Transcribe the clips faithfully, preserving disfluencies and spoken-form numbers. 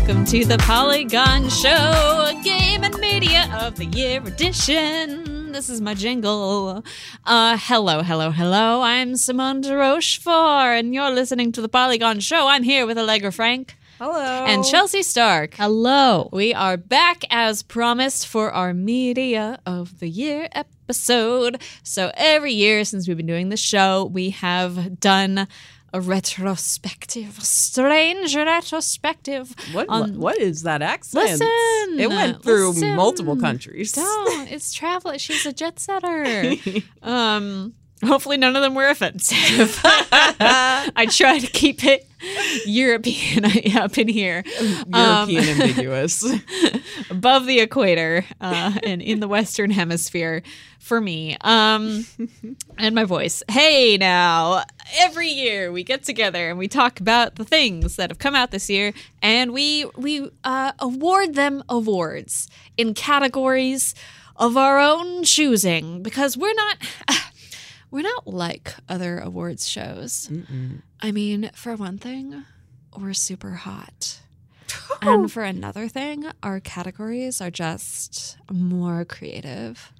welcome to the Polygon Show, Game and Media of the Year edition. This is my jingle. Uh, hello, hello, hello. I'm Simone de Rochefort, and you're listening to the Polygon Show. I'm here with Allegra Frank. Hello. And Chelsea Stark. Hello. We are back as promised for our Media of the Year episode. So every year since we've been doing the show, we have done a retrospective, a strange retrospective. What, on, what what is that accent? Listen, it went through listen. multiple countries. Don't. It's travel. She's a jet setter. um, hopefully none of them were offensive. I try to keep it European up in here. European um, ambiguous. Above the equator uh, and in the Western Hemisphere for me. Um, and my voice. Hey, now, every year we get together and we talk about the things that have come out this year, and we we uh, award them awards in categories of our own choosing, because we're not we're not like other awards shows. Mm-mm. I mean, for one thing, we're super hot. And for another thing, our categories are just more creative.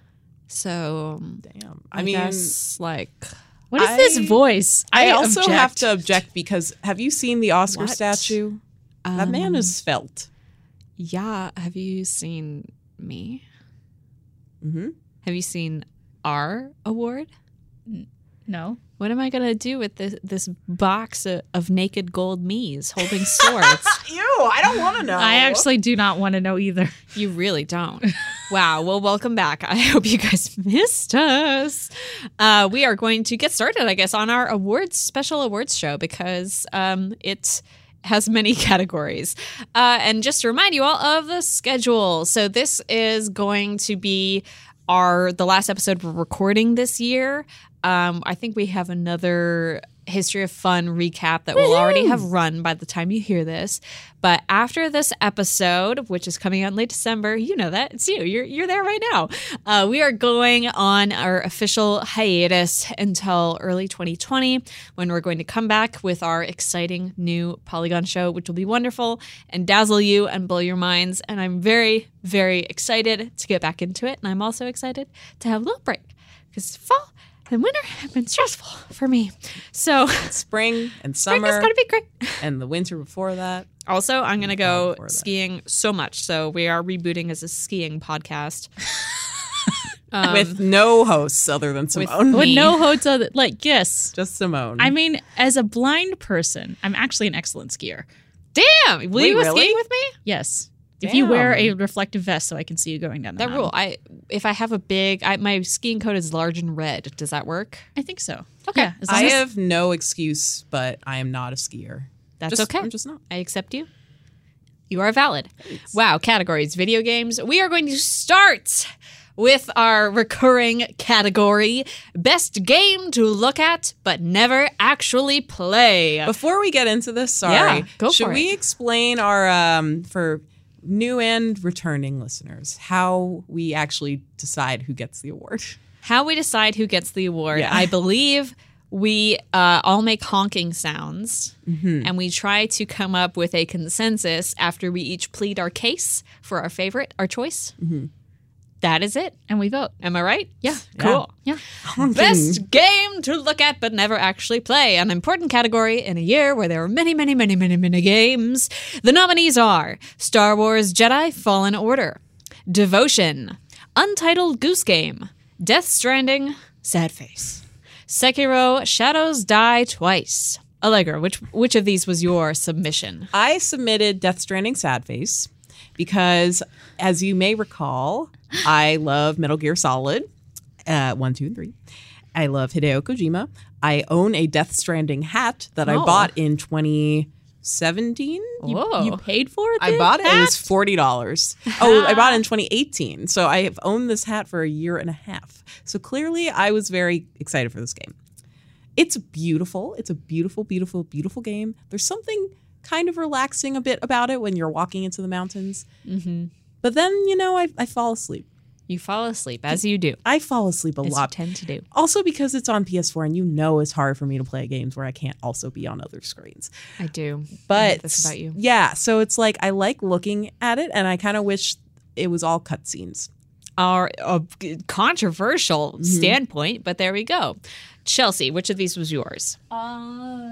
So, Damn. I, I mean, guess, like, What is I- this voice? I, also object. have to object because have you seen the Oscar What? statue? that man um, is svelte. Yeah. Have you seen me? Mm-hmm. Have you seen our award? No. What am I going to do with this this box of, of naked gold me's holding swords? Ew, I don't want to know. I actually do not want to know either. You really don't. Wow. Well, welcome back. I hope you guys missed us. Uh, we are going to get started, I guess, on our awards, special awards show, because um, it has many categories. Uh, and just to remind you all of the schedule. So this is going to be our the last episode we're recording this year. Um, I think we have another History of Fun recap that will already have run by the time you hear this. But after this episode, which is coming out in late December, you know that. It's you. You're you're there right now. Uh, we are going on our official hiatus until early twenty twenty, when we're going to come back with our exciting new Polygon show, which will be wonderful and dazzle you and blow your minds. And I'm very, very excited to get back into it. And I'm also excited to have a little break, because fall and winter have been stressful for me. So Spring and spring summer is going to be great. and the winter before that. Also, I'm going to fall go before that. skiing so much. So we are rebooting as a skiing podcast. Um, with no hosts other than with- Simone. With Me. no hotel, like, yes. Just Simone. I mean, as a blind person, I'm actually an excellent skier. Damn! Will Wait, you go really? skiing with me? Yes. If you wear a Damn. reflective vest so I can see you going down the That mountain. rule. I if I have a big, I, my skiing coat is large and red. Does that work? I think so. Okay. Yeah, as long I as- have no excuse, but I am not a skier. That's Just- okay. I'm just not. I accept you. You are valid. Wow, categories, video games. We are going to start with our recurring category, best game to look at but never actually play. Before we get into this, sorry, Yeah, go should for we it. explain our um for new and returning listeners how we actually decide who gets the award? How we decide who gets the award, Yeah. I believe we uh, all make honking sounds, Mm-hmm. and we try to come up with a consensus after we each plead our case for our favorite, our choice. Mm-hmm. That is it. and we vote. Am I right? Yeah. Cool. Yeah. Best game to look at but never actually play. An important category in a year where there are many, many, many, many, many games. The nominees are Star Wars Jedi Fallen Order, Devotion, Untitled Goose Game, Death Stranding, Sad Face, Sekiro Shadows Die Twice. Allegra, which which of these was your submission? I submitted Death Stranding Sad Face because, as you may recall, I love Metal Gear Solid uh, one, two, and three. I love Hideo Kojima. I own a Death Stranding hat that I Oh. bought in twenty seventeen. You, Whoa. you paid for it? I the bought it. It hat? was forty dollars. Oh, I bought it in twenty eighteen. So I have owned this hat for a year and a half. So clearly, I was very excited for this game. It's beautiful. It's a beautiful, beautiful, beautiful game. There's something kind of relaxing a bit about it when you're walking into the mountains. Mm-hmm. But then, you know, I, I fall asleep. You fall asleep, as you do. I fall asleep a As you lot. tend to do. Also because it's on P S four and you know it's hard for me to play games where I can't also be on other screens. I do. But I know this about you. yeah, so it's like I like looking at it and I kind of wish it was all cutscenes. Our a controversial Mm-hmm. standpoint, but there we go. Chelsea, which of these was yours? Uh,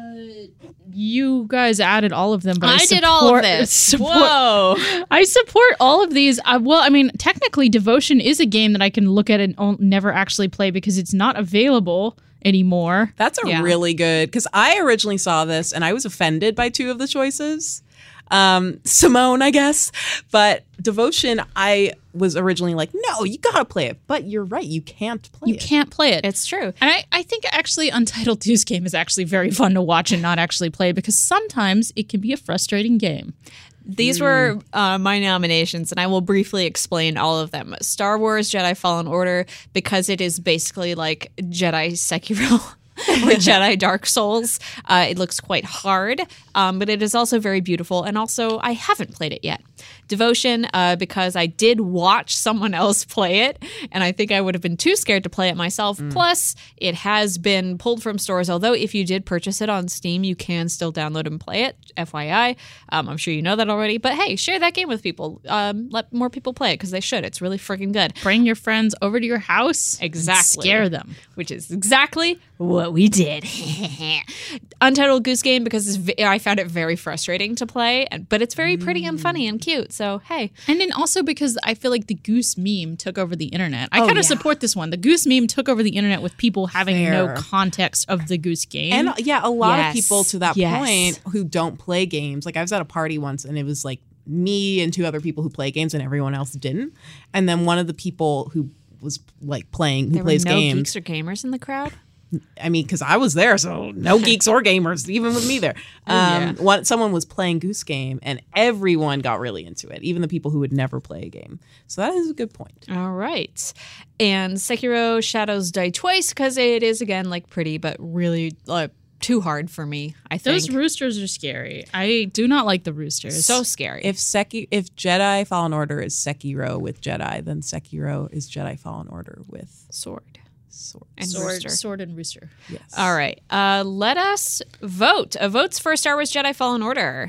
you guys added all of them, but I, I did all of support- this. Support, Whoa. I support all of these. Uh, well, I mean, technically, Devotion is a game that I can look at and on- never actually play because it's not available anymore. That's a Yeah. really good because I originally saw this and I was offended by two of the choices. Um, Simone, I guess, but Devotion, I was originally like, no, you gotta play it. But you're right, you can't play You it. can't play it. It's true. And I, I think actually Untitled Goose Game is actually very fun to watch and not actually play because sometimes it can be a frustrating game. These were uh, my nominations, and I will briefly explain all of them. Star Wars Jedi Fallen Order, because it is basically like Jedi Sekiro. Or Jedi Dark Souls. Uh, it looks quite hard, um, but it is also very beautiful. And also, I haven't played it yet. Devotion, uh, because I did watch someone else play it, and I think I would have been too scared to play it myself. Mm. Plus, it has been pulled from stores, although if you did purchase it on Steam, you can still download and play it, F Y I. Um, I'm sure you know that already, but hey, share that game with people. Um, let more people play it, because they should. It's really freaking good. Bring your friends over to your house Exactly. and scare them. Which is exactly what we did. Untitled Goose Game, because it's v- I found it very frustrating to play, and- but it's very pretty and funny and cute. So, hey. And then also because I feel like the goose meme took over the internet. I Oh, kind of yeah. support this one. The goose meme took over the internet with people having no Fair. context of the goose game. And uh, yeah, a lot Yes. of people to that Yes. point who don't play games. Like I was at a party once and it was like me and two other people who play games and everyone else didn't. And then one of the people who was like playing, who There plays were no games. geeks or gamers in the crowd? I mean, because I was there, so no geeks or gamers, even with me there. Um, Yeah. one, someone was playing Goose Game, and everyone got really into it, even the people who would never play a game. So that is a good point. All right. And Sekiro Shadows Die Twice, because it is, again, like pretty, but really uh, too hard for me, I think. Those roosters are scary. I do not like the roosters. so scary. If Seki, if Jedi Fallen Order is Sekiro with Jedi, then Sekiro is Jedi Fallen Order with Sword. sword. And sword, rooster. sword and rooster. Yes. All right. Uh, let us vote. Uh, votes for Star Wars Jedi Fallen Order.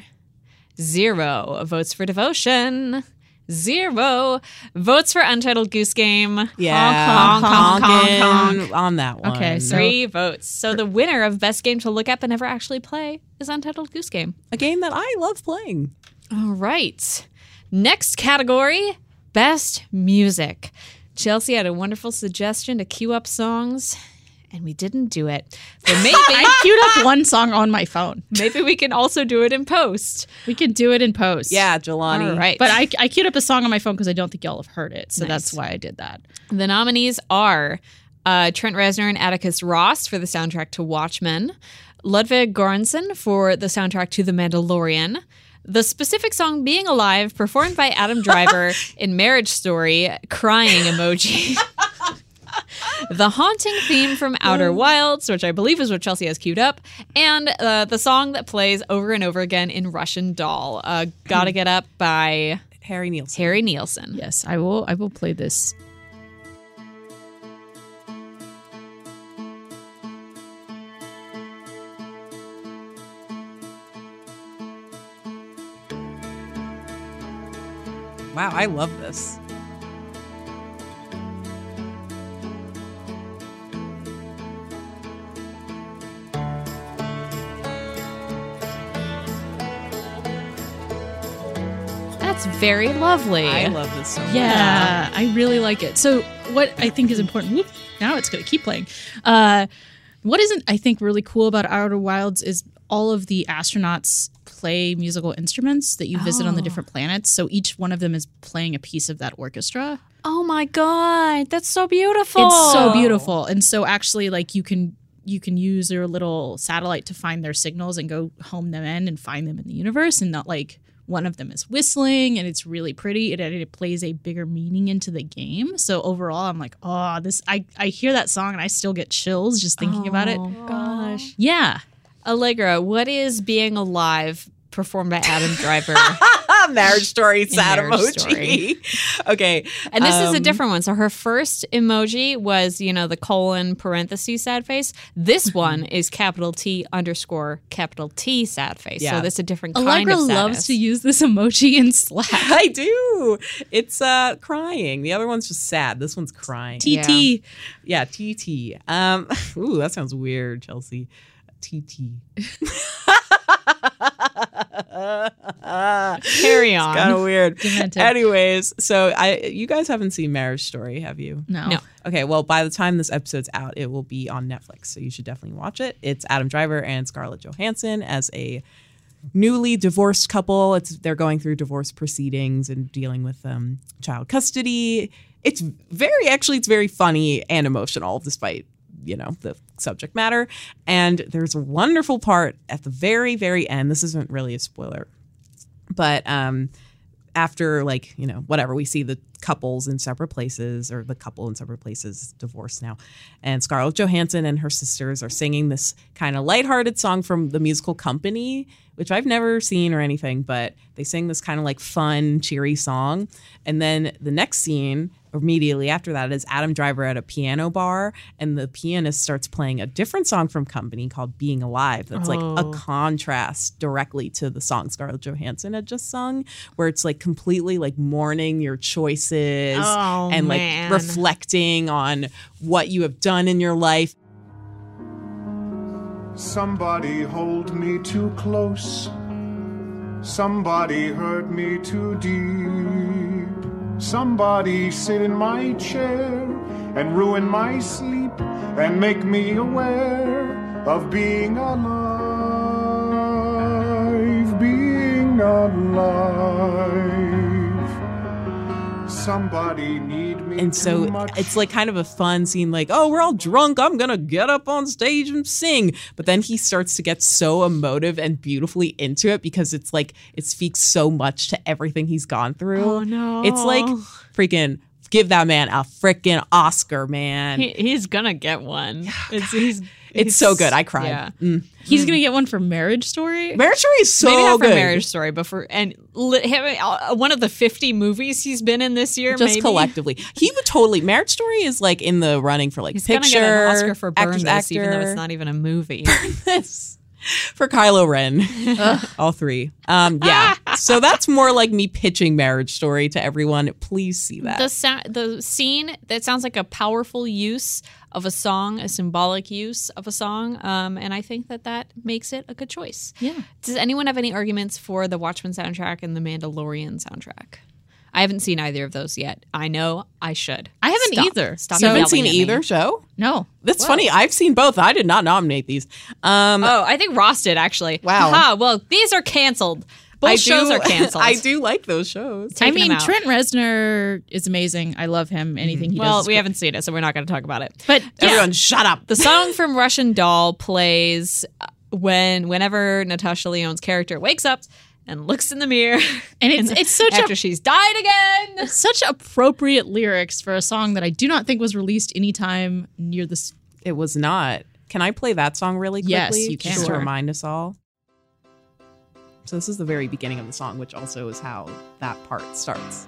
Zero. Votes for Devotion. Zero. Votes for Untitled Goose Game. Yeah, Honk, honk, honk, honking honk, on that one. Okay, so- Three votes. So the winner of Best Game to Look Up and Never Actually Play is Untitled Goose Game. a game that I love playing. All right. Next category, Best Music. Chelsea had a wonderful suggestion to queue up songs, and we didn't do it. But maybe, I queued up one song on my phone. maybe we can also do it in post. We could do it in post. Yeah, Jelani. All right. But I, I queued up a song on my phone because I don't think y'all have heard it. So Nice. that's why I did that. The nominees are uh, Trent Reznor and Atticus Ross for the soundtrack to Watchmen, Ludwig Göransson for the soundtrack to The Mandalorian, the specific song Being Alive performed by Adam Driver in Marriage Story, crying emoji. The haunting theme from Outer Wilds, which I believe is what Chelsea has queued up, and uh, the song that plays over and over again in Russian Doll, uh, Gotta Get Up by Harry Nielsen. Harry Nielsen. Yes, I will. I will play this. Wow, I love this. That's very lovely. I love this so much. Yeah, I really like it. So what I think is important, whoop, now it's going to keep playing. Uh, what isn't, I think, really cool about Outer Wilds is all of the astronauts play musical instruments that you visit on the Oh. different planets. So each one of them is playing a piece of that orchestra. Oh my god, that's so beautiful. It's so beautiful. And so actually, like, you can you can use your little satellite to find their signals and go home them in and find them in the universe, and not like one of them is whistling, and it's really pretty. It, it plays a bigger meaning into the game. So overall, I'm like, oh, this. I I hear that song and I still get chills just thinking about it. Oh gosh. Yeah. Allegra, what is Being Alive performed by Adam Driver? Marriage Story sad Marriage emoji. Okay. And this is a um, different one. So her first emoji was, you know, the colon parenthesis sad face. This one is capital T underscore capital T sad face. Yeah. So that's a different kind Allegra of sadness. loves to use this emoji in Slack. I do. It's uh crying. The other one's just sad. This one's crying. T T. Yeah, T T. Um, ooh, that sounds weird, Chelsea. T T. Carry on. Kind of weird. Demented. Anyways, so I, you guys haven't seen Marriage Story, have you? No. No. Okay, well, by the time this episode's out, it will be on Netflix, so you should definitely watch it. It's Adam Driver and Scarlett Johansson as a newly divorced couple. It's they're going through divorce proceedings and dealing with um, child custody. It's very, actually, it's very funny and emotional, despite, you know, the subject matter. And there's a wonderful part at the very, very end. This isn't really a spoiler, but um, after, like, you know, whatever, we see the couples in separate places, or the couple in separate places, divorced now. And Scarlett Johansson and her sisters are singing this kind of lighthearted song from the musical Company, which I've never seen or anything, but they sing this kind of like fun, cheery song. And then the next scene, immediately after that, is Adam Driver at a piano bar, and the pianist starts playing a different song from Company called Being Alive. That's like Oh. a contrast directly to the song Scarlett Johansson had just sung, where it's like completely like mourning your choices Oh, and like man. reflecting on what you have done in your life. Somebody hold me too close. Somebody hurt me too deep. Somebody sit in my chair and ruin my sleep and make me aware of being alive, being alive. Somebody need me And so too much. it's like kind of a fun scene, like, oh, we're all drunk, I'm gonna get up on stage and sing. But then he starts to get so emotive and beautifully into it, because it's like it speaks so much to everything he's gone through. Oh, no. It's like freaking give that man a freaking Oscar, man. He, he's gonna get one. It's, he's, It's he's- so good. I cried. Yeah. Mm. He's gonna get one for Marriage Story. Marriage Story is so Maybe not for good. Marriage Story, but for and li- him, uh, one of the fifty movies he's been in this year. Just maybe. collectively, he would totally. Marriage Story is like in the running for like He's picture, gonna get an Oscar for Burn actress, This, actor. even though it's not even a movie. This for Kylo Ren. All three. Um, yeah. So that's more like me pitching Marriage Story to everyone. Please see that. the sa- the scene that sounds like a powerful use of a song, a symbolic use of a song, um, and I think that that makes it a good choice. Yeah. Does anyone have any arguments for the Watchmen soundtrack and the Mandalorian soundtrack? I haven't seen either of those yet. I know I should. I haven't Stop. either. Stop you haven't yelling seen at me. either show? No. That's funny. I've seen both. I did not nominate these. Um, Oh, I think Ross did actually. Wow. Aha, well, these are canceled. Both I shows do, are canceled. I do like those shows. Taking I mean, him out. Trent Reznor is amazing. I love him. Anything he Well, does. is we great. haven't seen it, so we're not going to talk about it. But yeah, Everyone, shut up. The song from Russian Doll plays when whenever Natasha Lyonne's character wakes up and looks in the mirror, and it's it's such after a she's died again. such appropriate lyrics for a song that I do not think was released anytime near this. It was not. Can I play that song really quickly? Yes, you can. Just to Sure. remind us all. So this is the very beginning of the song, which also is how that part starts.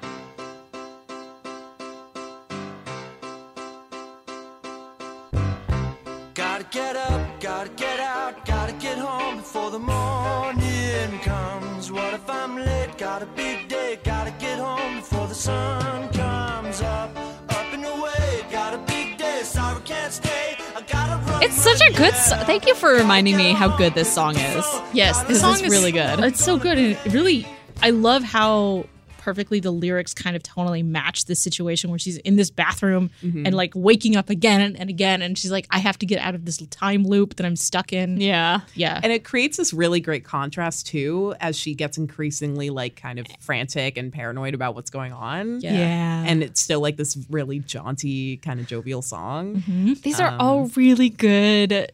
Gotta get up, gotta get out, gotta get home before the morning comes. What if I'm late? Got a big day, gotta get home before the sun comes up. Up and away, got a big day, sorry can't stay. I gotta run. It's such a good song. Thank you for reminding me how good this song is. Yes, the This song is is really good. It's so good, and it really, I love how perfectly the lyrics kind of tonally match this situation where she's in this bathroom and like waking up again and, and again, and she's like, I have to get out of this time loop that I'm stuck in. Yeah. Yeah. And it creates this really great contrast too, as she gets increasingly like kind of frantic and paranoid about what's going on. Yeah. And it's still like this really jaunty, kind of jovial song. These are all really good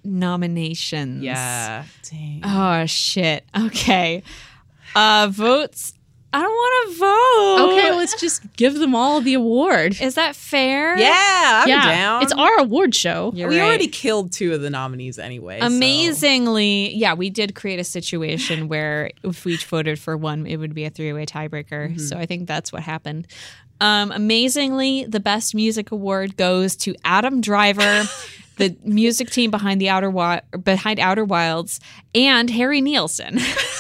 nominations. Yeah. Dang. Oh shit. Okay. Uh votes I don't want to vote. Okay, let's just give them all the award. Is that fair? Yeah, I'm yeah, down. it's our award show. You're we right. already killed two of the nominees anyway. so- Amazingly, yeah, we did create a situation where if we each voted for one, it would be a three-way tiebreaker. Mm-hmm. So I think that's what happened. Um, amazingly, the Best Music Award goes to Adam Driver, the music team behind the Outer Wi- behind Outer Wilds, and Harry Nielsen.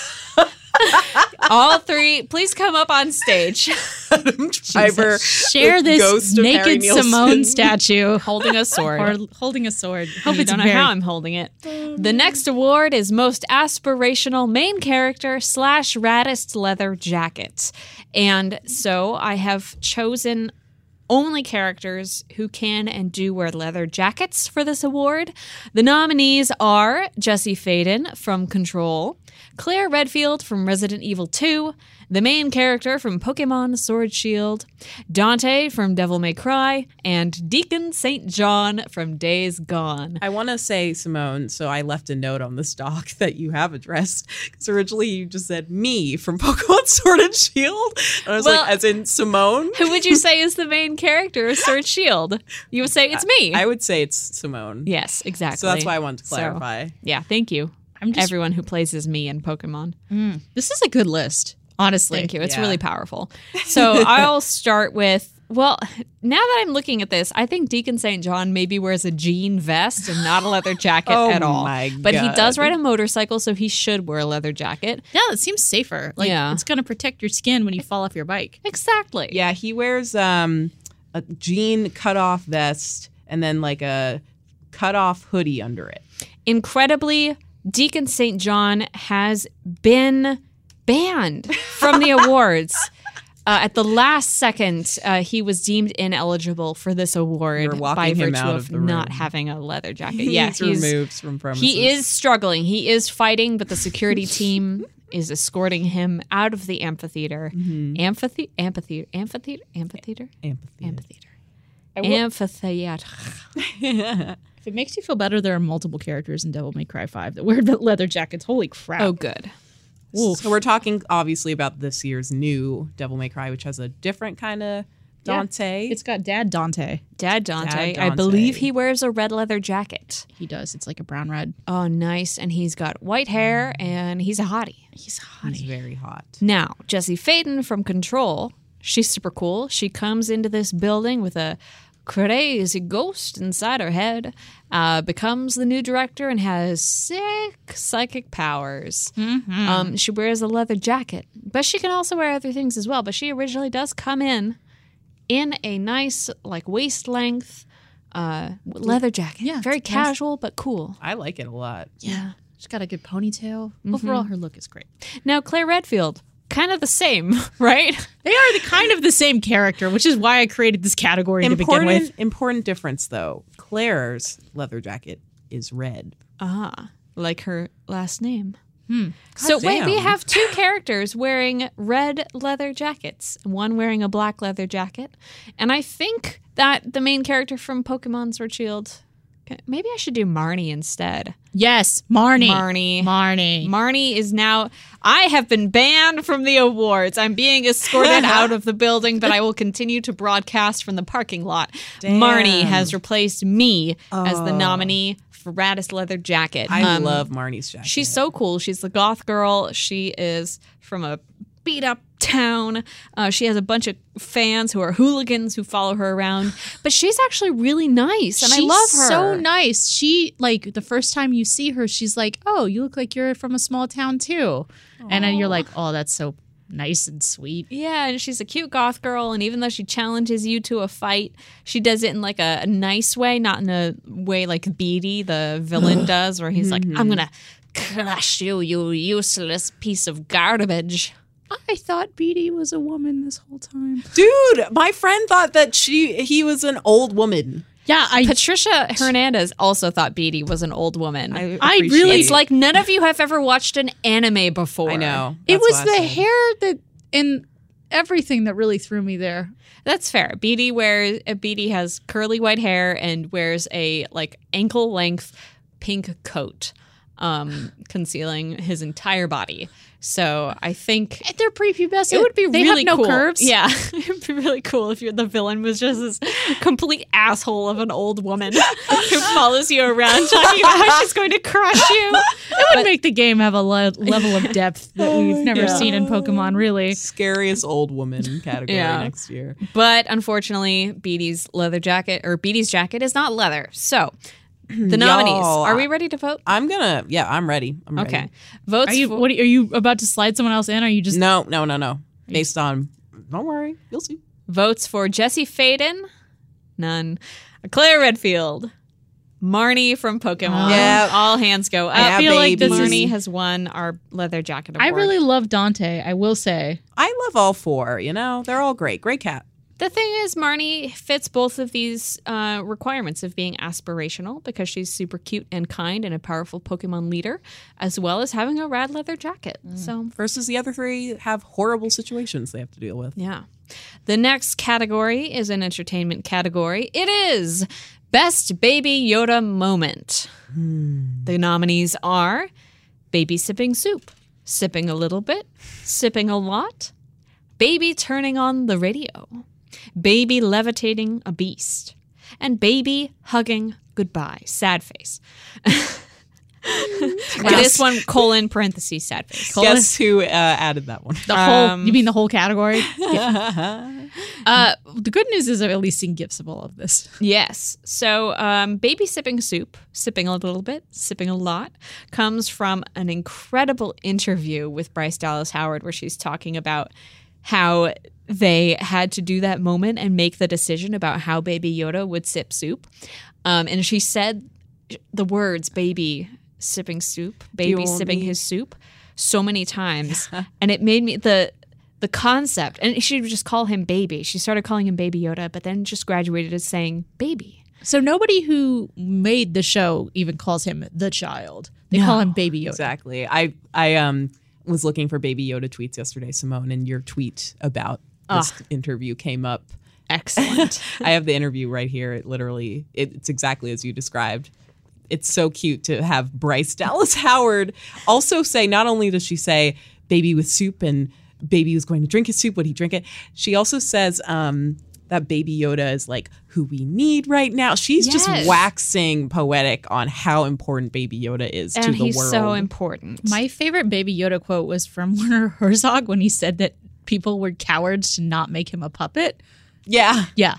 All three, please come up on stage, Adam Driver, Share the this ghost of Harry naked Nielsen. Simone statue holding a sword. or holding a sword. Hope You it's don't know very- how I'm holding it. The next award is Most Aspirational Main Character slash Raddest Leather Jacket. And so I have chosen only characters who can and do wear leather jackets for this award. The nominees are Jesse Faden from Control, Claire Redfield from Resident Evil two, the main character from Pokemon Sword Shield, Dante from Devil May Cry, and Deacon Saint John from Days Gone. I want to say, Simone, so I left a note on this doc that you have addressed, because originally you just said me from Pokemon Sword and Shield. And I was Well- like, as in Simone? Who would you say is the main character of Sword Shield? You would say it's me. I would say it's Simone. yes, exactly. So that's why I wanted to So, clarify. yeah, thank you. I'm just. Everyone who plays as me in Pokemon. This is a good list, honestly. Thank you. It's Yeah. really powerful. So I'll start with, well, now that I'm looking at this, I think Deacon Saint John maybe wears a jean vest and not a leather jacket Oh at all. my But he does God. ride a motorcycle, so he should wear a leather jacket. Yeah, it seems safer. Like Yeah. it's gonna protect your skin when you fall off your bike. Exactly. Yeah, he wears um, a jean cut-off vest and then like a cut-off hoodie under it. Incredibly, Deacon Saint John has been banned from the awards. Uh, at the last second, uh, he was deemed ineligible for this award You're walking by him virtue out of, of the not room. having a leather jacket. He's Yeah, he's removed from premises. he is struggling. He is fighting, but the security team is escorting him out of the amphitheater. Amphithe- amphitheater, amphitheater, amphitheater, Empathy. amphitheater, will- amphitheater. If it makes you feel better, there are multiple characters in Devil May Cry five that wear leather jackets. Holy crap! Oh, good. So we're talking obviously about this year's new Devil May Cry, which has a different kind of Dante. It's got Dad Dante. Dad Dante, Dad I Dante. believe he wears a red leather jacket. He does. It's like a brown red. Oh, nice. And he's got white hair and he's a hottie. He's He's hottie. very hot. Now, Jessie Faden from Control, she's super cool. She comes into this building with a crazy ghost inside her head, uh, becomes the new director, and has sick psychic powers. Um, she wears a leather jacket, but she can also wear other things as well. But she originally does come in in a nice, like, waist length uh, leather jacket. Yeah, Very it's nice. casual, but cool. I like it a lot. Yeah. She's got a good ponytail. Overall, her look is great. Now, Claire Redfield, kind of the same, right? They are the kind of the same character, which is why I created this category to begin with. Important, important difference though. Claire's leather jacket is red. Ah, like her last name. So God wait, we damn. have two characters wearing red leather jackets, one wearing a black leather jacket, and I think that the main character from Pokemon Sword Shield, maybe I should do Marnie instead. Yes, Marnie. Marnie. Marnie. Marnie is now. I have been banned from the awards. I'm being escorted out of the building, but I will continue to broadcast from the parking lot. Marnie has replaced me as the nominee for Raddest Leather Jacket. I Um, love Marnie's jacket. She's so cool. She's the goth girl. She is from a beat up town. Uh, she has a bunch of fans who are hooligans who follow her around. But she's actually really nice, and she's I love her. so nice. She, like, the first time you see her, she's like, oh, you look like you're from a small town too. And then you're like, oh, that's so nice and sweet. Yeah, and she's a cute goth girl, and even though she challenges you to a fight, she does it in like a, a nice way, not in a way like Beatty, the villain, does, where he's like, I'm gonna crush you, you useless piece of garbage. I thought Beatty was a woman this whole time. Dude, my friend thought that she he was an old woman. Yeah, I Patricia Hernandez also thought Beatty was an old woman. I, I appreciate really- It's like none of you have ever watched an anime before. I know. it That's was what I the said. hair that and everything that really threw me there. That's fair. Beatty wears uh, Beatty has curly white hair and wears a like ankle length pink coat. um, concealing his entire body. So I think They're prepubescent. it would be they really have no cool. curves. Yeah, it would be really cool if you're, the villain was just this complete asshole of an old woman who follows you around talking about how she's going to crush you. It would make the game have a le- level of depth that we've never Yeah. seen in Pokemon, really. Scariest old woman category Yeah. next year. But unfortunately, Beatty's leather jacket or Beatty's jacket is not leather. So the nominees. Y'all, Are we ready to vote? I'm gonna. Yeah, I'm ready. I'm ready. Okay. Votes. Are you for- what are you about to slide someone else in? Or are you just No, no, no, no. Based on. Don't worry. You'll see. Votes for Jesse Faden? None. Claire Redfield. Marnie from Pokemon. Yeah. All hands go up. Yeah, I feel like baby. Marnie has won our leather jacket award. I really love Dante, I will say. I love all four. You know, they're all great. Great cat. The thing is, Marnie fits both of these uh, requirements of being aspirational because she's super cute and kind and a powerful Pokemon leader, as well as having a rad leather jacket. So, Versus the other three have horrible situations they have to deal with. yeah. The next category is an entertainment category. It is Best Baby Yoda Moment. The nominees are Baby Sipping Soup, Sipping a Little Bit, Sipping a Lot, Baby Turning on the Radio, Baby Levitating a Beast, and Baby Hugging Goodbye. Sad face. This one, colon, parentheses, sad face. Guess who uh, added that one? The whole Um, you mean the whole category? Yeah. uh, the good news is I've at least seen gifs of all of this. Yes. So, um, Baby Sipping Soup, sipping a little bit, sipping a lot, comes from an incredible interview with Bryce Dallas Howard where she's talking about how they had to do that moment and make the decision about how Baby Yoda would sip soup. Um, and she said the words baby sipping soup, baby want sipping me? his soup so many times. And it made me the the concept, and she would just call him baby. She started calling him Baby Yoda, but then just graduated to saying baby. So nobody who made the show even calls him the child. They call him Baby Yoda. Exactly. I I um was looking for Baby Yoda tweets yesterday, Simone, and your tweet about this interview came up. Excellent. I have the interview right here. It literally, it, it's exactly as you described. It's so cute to have Bryce Dallas Howard also say, not only does she say baby with soup and baby was going to drink his soup, would he drink it? She also says um, that Baby Yoda is like who we need right now. She's Yes. just waxing poetic on how important Baby Yoda is to And the he's world. so important. My favorite Baby Yoda quote was from Werner Herzog when he said that people were cowards to not make him a puppet. Yeah. Yeah.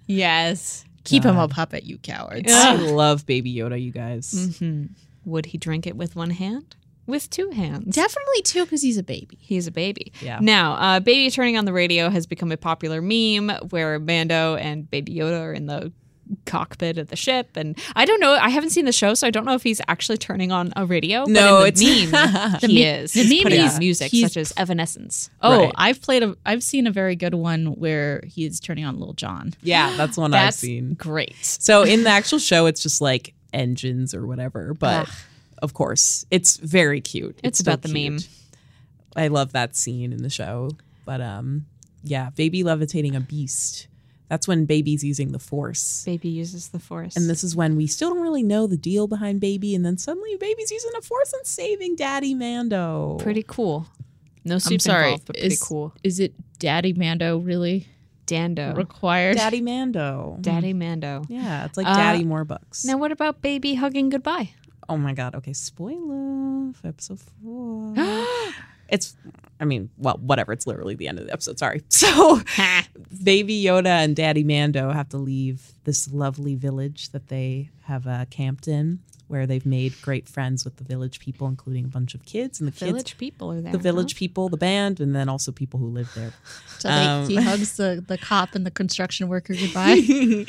Yes. Keep him a puppet, you cowards. I love Baby Yoda, you guys. Mm-hmm. Would he drink it with one hand? With two hands. Definitely too, because he's a baby. He's a baby. Yeah. Now, uh, Baby Turning on the Radio has become a popular meme where Mando and Baby Yoda are in the cockpit of the ship. And I don't know. I haven't seen the show, so I don't know if he's actually turning on a radio. No, but it's- in the meme, The he me- is. the He's meme putting is- his music, he's- such as Evanescence. Oh, Right. I've played a I've seen a very good one where he is turning on Lil Jon. Yeah, that's one I've That's seen. great. So in the actual show, it's just like engines or whatever. But Ugh. of course, it's very cute. It's still about the meme. cute. I love that scene in the show. But um, yeah, baby levitating a beast. That's when baby's using the force. Baby uses the force. And this is when we still don't really know the deal behind baby. And then suddenly baby's using the force and saving Daddy Mando. pretty cool. No soup I'm sorry, involved, but pretty is, cool. Is it Daddy Mando really Dando. required? Daddy Mando. Daddy Mando. Yeah, it's like Uh, Daddy More Bucks. Now, what about Baby hugging goodbye? Oh my God. Okay. Spoiler for episode four. It's, I mean, well, whatever. It's literally the end of the episode. Sorry. So, Baby Yoda and Daddy Mando have to leave this lovely village that they have uh, camped in, where they've made great friends with the village people, including a bunch of kids and the kids, Village people are there. the village huh? people, the band, and then also people who live there. So like, Um, he hugs the, the cop and the construction worker goodbye.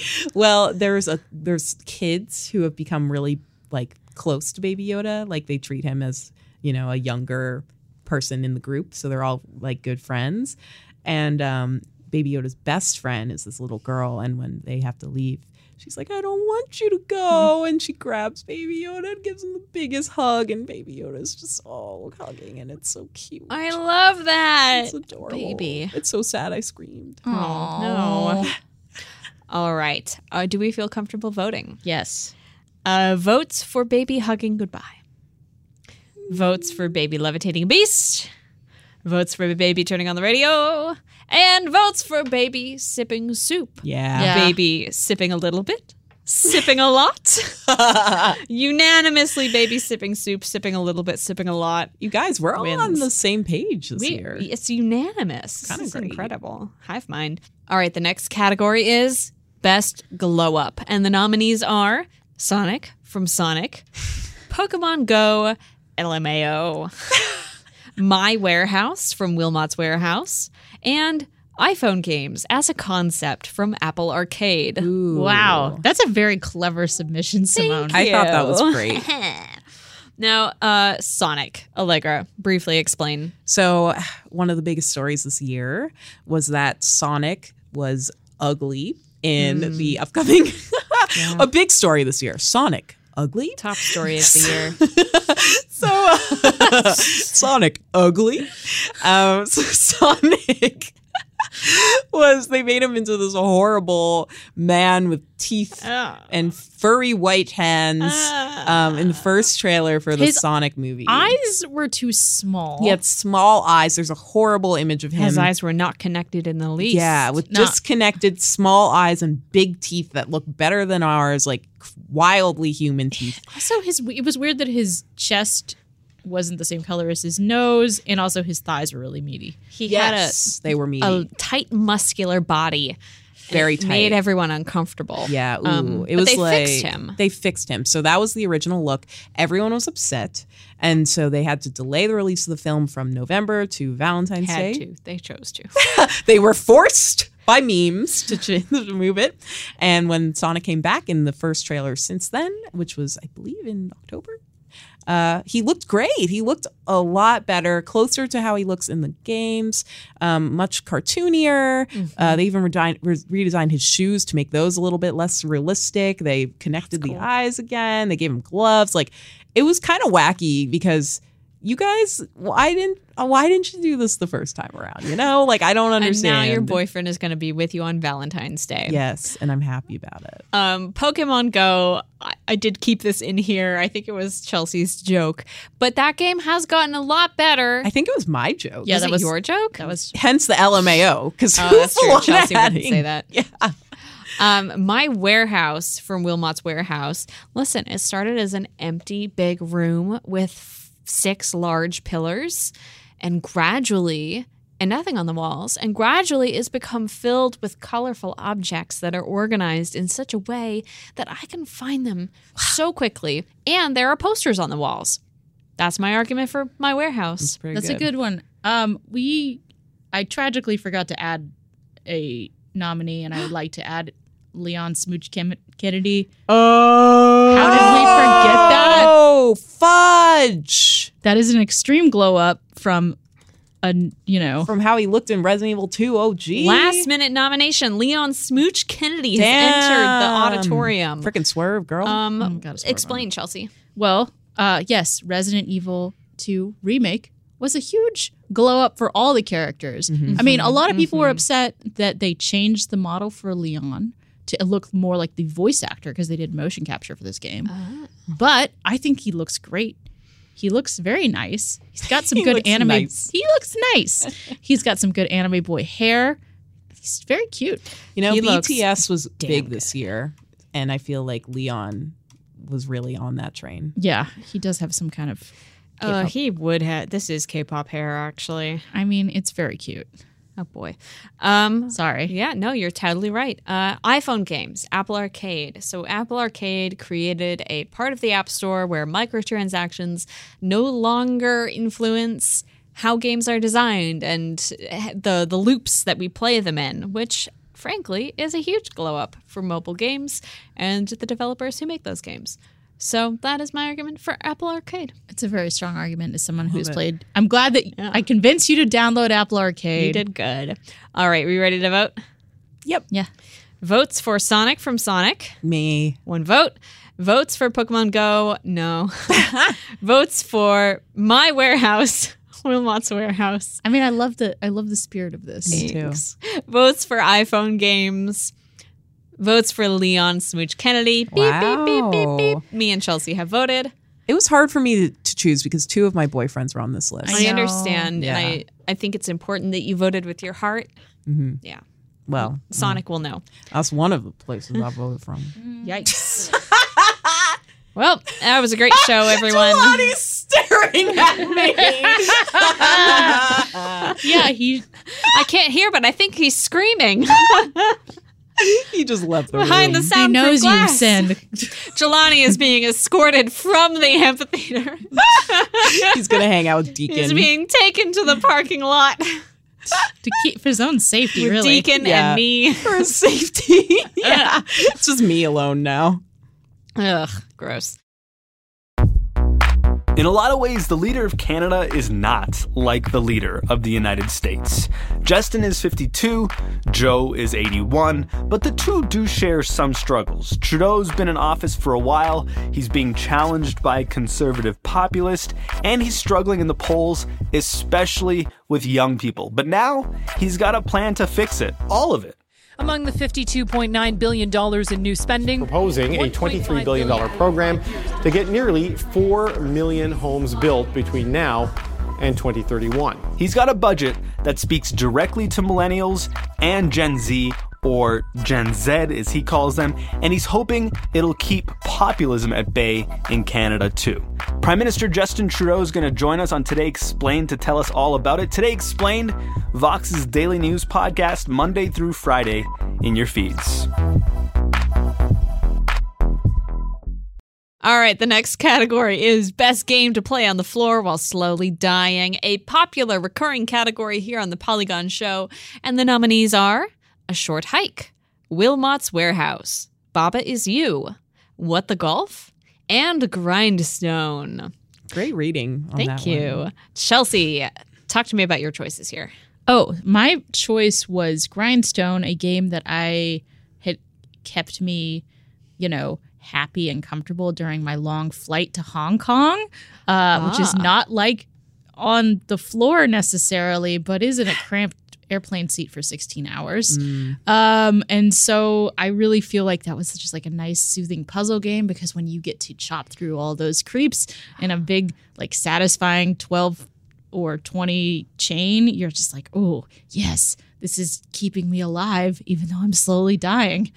Well, there's a there's kids who have become really like close to Baby Yoda. Like they treat him as, you know, a younger person in the group, so they're all like good friends. And um, Baby Yoda's best friend is this little girl, and when they have to leave, she's like, "I don't want you to go," and she grabs Baby Yoda and gives him the biggest hug, and Baby Yoda's just all hugging, and it's so cute. I love that. It's adorable. Baby. It's so sad I screamed. Oh, no. All right. Uh, do we feel comfortable voting? Yes. Uh, votes for Baby hugging goodbye. Votes for Baby Levitating a Beast. Votes for Baby Turning on the Radio. And votes for Baby Sipping Soup. Yeah. Yeah. Baby sipping a little bit. Sipping a lot. Unanimously, Baby Sipping Soup. Sipping a little bit. Sipping a lot. You guys, we're all Wins. on the same page this We, year. it's unanimous. Kinda This is great. incredible. Hive mind. All right, the next category is Best Glow Up. And the nominees are Sonic from Sonic, Pokemon Go, L M A O, My Warehouse from Wilmot's Warehouse, and iPhone games as a concept from Apple Arcade. Ooh. Wow. That's a very clever submission, Simone. I thought that was you. great. Now, uh, Sonic, Allegra, briefly explain. So, one of the biggest stories this year was that Sonic was ugly in Mm. the upcoming. A big story this year. Sonic ugly. Top story of the year. So, uh, Sonic ugly. Um, so Sonic was they made him into this horrible man with teeth Oh. and furry white hands um, in the first trailer for the His Sonic movie. Eyes were too small. He had small eyes. There's a horrible image of him. His eyes were not connected in the least. Yeah, with Not- disconnected small eyes and big teeth that look better than ours, like wildly human teeth. Also, his it was weird that his chest wasn't the same color as his nose, and also his thighs were really meaty. he Yes, they were meaty. had a, a tight, muscular body. Very It tight. Made everyone uncomfortable. Yeah, ooh, Um, it but was they like fixed him. They fixed him. So that was the original look. Everyone was upset, and so they had to delay the release of the film from November to Valentine's Had Day. to. They chose to. They were forced by memes to, ch- to move it. And when Sonic came back in the first trailer since then, which was I believe in October, uh, he looked great. He looked a lot better, closer to how he looks in the games, um, much cartoonier. Uh, they even redine- re- redesigned his shoes to make those a little bit less realistic. They connected the eyes again. They gave him gloves. Like, it was kind of wacky because you guys, why didn't why didn't you do this the first time around? You know, like I don't understand. And now your boyfriend is going to be with you on Valentine's Day. Yes, and I'm happy about it. Um, Pokemon Go, I, I did keep this in here. I think it was Chelsea's joke. But that game has gotten a lot better. I think it was my joke. Yeah, was that it was your joke? That was Hence the L M A O, because Oh, that's true. Chelsea wouldn't say that. Yeah. Um, My Warehouse from Wilmot's Warehouse. Listen, it started as an empty big room with f- six large pillars, and gradually, and nothing on the walls, and gradually is become filled with colorful objects that are organized in such a way that I can find them so quickly. And there are posters on the walls. That's my argument for My Warehouse. Pretty that's a good one. Um, we I tragically forgot to add a nominee, and I would like to add Leon Smooch Kem- Kennedy. Oh, How did we forget that? Oh, fudge! That is an extreme glow up from a you know From how he looked in Resident Evil two O G. Last minute nomination. Leon Smooch Kennedy has Damn. entered the auditorium. Freaking swerve, girl. Um, Oh, gotta swerve on explain, Chelsea. well, uh, yes, Resident Evil two remake was a huge glow up for all the characters. I mean, a lot of people were upset that they changed the model for Leon to look more like the voice actor because they did motion capture for this game. But I think he looks great. He looks very nice. He's got some He good looks anime. nice. He looks nice. He's got some good anime boy hair. He's very cute. you know, he B looks T S was damn big this year, and I feel like Leon was really on that train. Yeah, he does have some kind of. Uh, K-pop. he would have. This is K-pop hair, actually. I mean, it's very cute. Oh boy. Um, Sorry. yeah, no, you're totally right. Uh, iPhone games, Apple Arcade. So Apple Arcade created a part of the App Store where microtransactions no longer influence how games are designed and the the loops that we play them in, which frankly is a huge glow up for mobile games and the developers who make those games. So that is my argument for Apple Arcade. It's a very strong argument as someone who's played. I'm glad that Yeah. I convinced you to download Apple Arcade. You did good. All right, we ready to vote? Yep. Yeah. Votes for Sonic from Sonic. Me. One vote. Votes for Pokemon Go. No. Votes for My Warehouse. Wilmot's Warehouse. I mean, I love the I love the spirit of this. Me too. Thanks. Votes for iPhone games. Votes for Leon Smooch Kennedy. Beep, beep, beep, beep, Wow. beep. Me and Chelsea have voted. It was hard for me to, to choose because two of my boyfriends were on this list. I know. understand, Yeah. and I, I think it's important that you voted with your heart. Mm-hmm. Yeah. Well, Sonic will know. that's one of the places I voted from. Yikes. Well, that was a great show, everyone. Jelani's staring at me. Yeah, he I can't hear, but I think he's screaming He just left the behind the room. he soundproof knows you, glass. Sin. Jelani is being escorted from the amphitheater. He's gonna hang out with Deacon. He's being taken to the parking lot To keep for his own safety, with really. Deacon Yeah. and me. for his safety. Yeah, it's just me alone now. Ugh, gross. In a lot of ways, the leader of Canada is not like the leader of the United States. Justin is fifty-two, Joe is eighty-one, but the two do share some struggles. Trudeau's been in office for a while, he's being challenged by a conservative populist, and he's struggling in the polls, especially with young people. But now, he's got a plan to fix it, all of it. Among the fifty-two point nine billion dollars in new spending, proposing a twenty-three billion dollars program to get nearly four million homes built between now and twenty thirty-one. He's got a budget that speaks directly to millennials and Gen Z, or Gen Z as he calls them, and he's hoping it'll keep populism at bay in Canada too. Prime Minister Justin Trudeau is going to join us on Today Explained to tell us all about it. Today Explained, Vox's daily news podcast, Monday through Friday in your feeds. All right, the next category is Best Game to Play on the Floor While Slowly Dying, a popular recurring category here on the Polygon Show. And the nominees are A Short Hike, Wilmot's Warehouse, Baba Is You, What the Golf, and Grindstone. Great reading. On Thank that you. one. Chelsea, talk to me about your choices here. Oh, my choice was Grindstone, a game that I had kept me, you know, happy and comfortable during my long flight to Hong Kong, uh, which is Ah. not like on the floor necessarily, but is in a cramped airplane seat for sixteen hours. Um, and so I really feel like that was just like a nice soothing puzzle game, because when you get to chop through all those creeps in a big, like satisfying twelve or twenty chain, you're just like, oh, yes, this is keeping me alive, even though I'm slowly dying.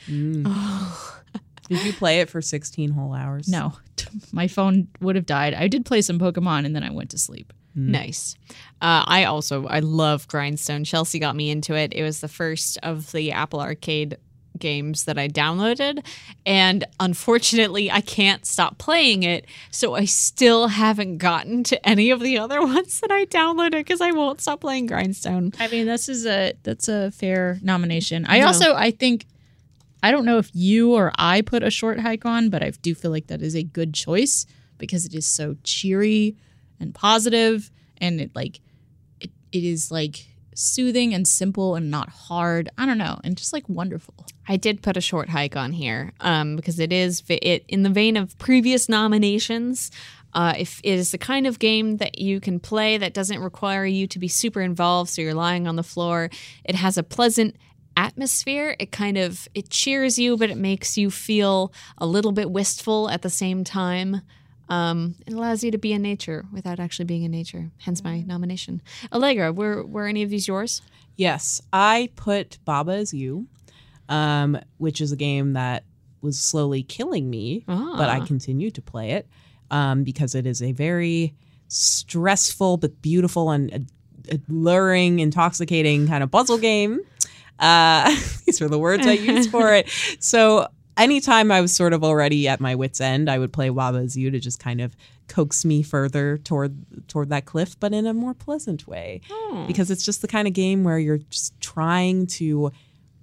Did you play it for sixteen whole hours? No, my phone would have died. I did play some Pokemon and then I went to sleep. Nice. Uh, I also, I love Grindstone. Chelsea got me into it. It was the first of the Apple Arcade games that I downloaded. And unfortunately, I can't stop playing it. So I still haven't gotten to any of the other ones that I downloaded because I won't stop playing Grindstone. I mean, this is a that's a fair nomination. I No. also I think I don't know if you or I put A Short Hike on, but I do feel like that is a good choice because it is so cheery and positive, and it like it, it is like soothing and simple and not hard. I don't know, and just like wonderful. I did put A Short Hike on here um, because it is vi- it in the vein of previous nominations. Uh, if it is the kind of game that you can play that doesn't require you to be super involved, so you're lying on the floor. It has a pleasant atmosphere. It kind of it cheers you, but it makes you feel a little bit wistful at the same time. Um, it allows you to be in nature without actually being in nature. Hence my nomination. Allegra, were were any of these yours? Yes, I put Baba Is You, um, which is a game that was slowly killing me, Ah. but I continued to play it um, because it is a very stressful but beautiful and uh, alluring, intoxicating kind of puzzle game. Uh, these are the words I used for it. So anytime I was sort of already at my wit's end, I would play Baba Is You to just kind of coax me further toward toward that cliff, but in a more pleasant way. Because it's just the kind of game where you're just trying to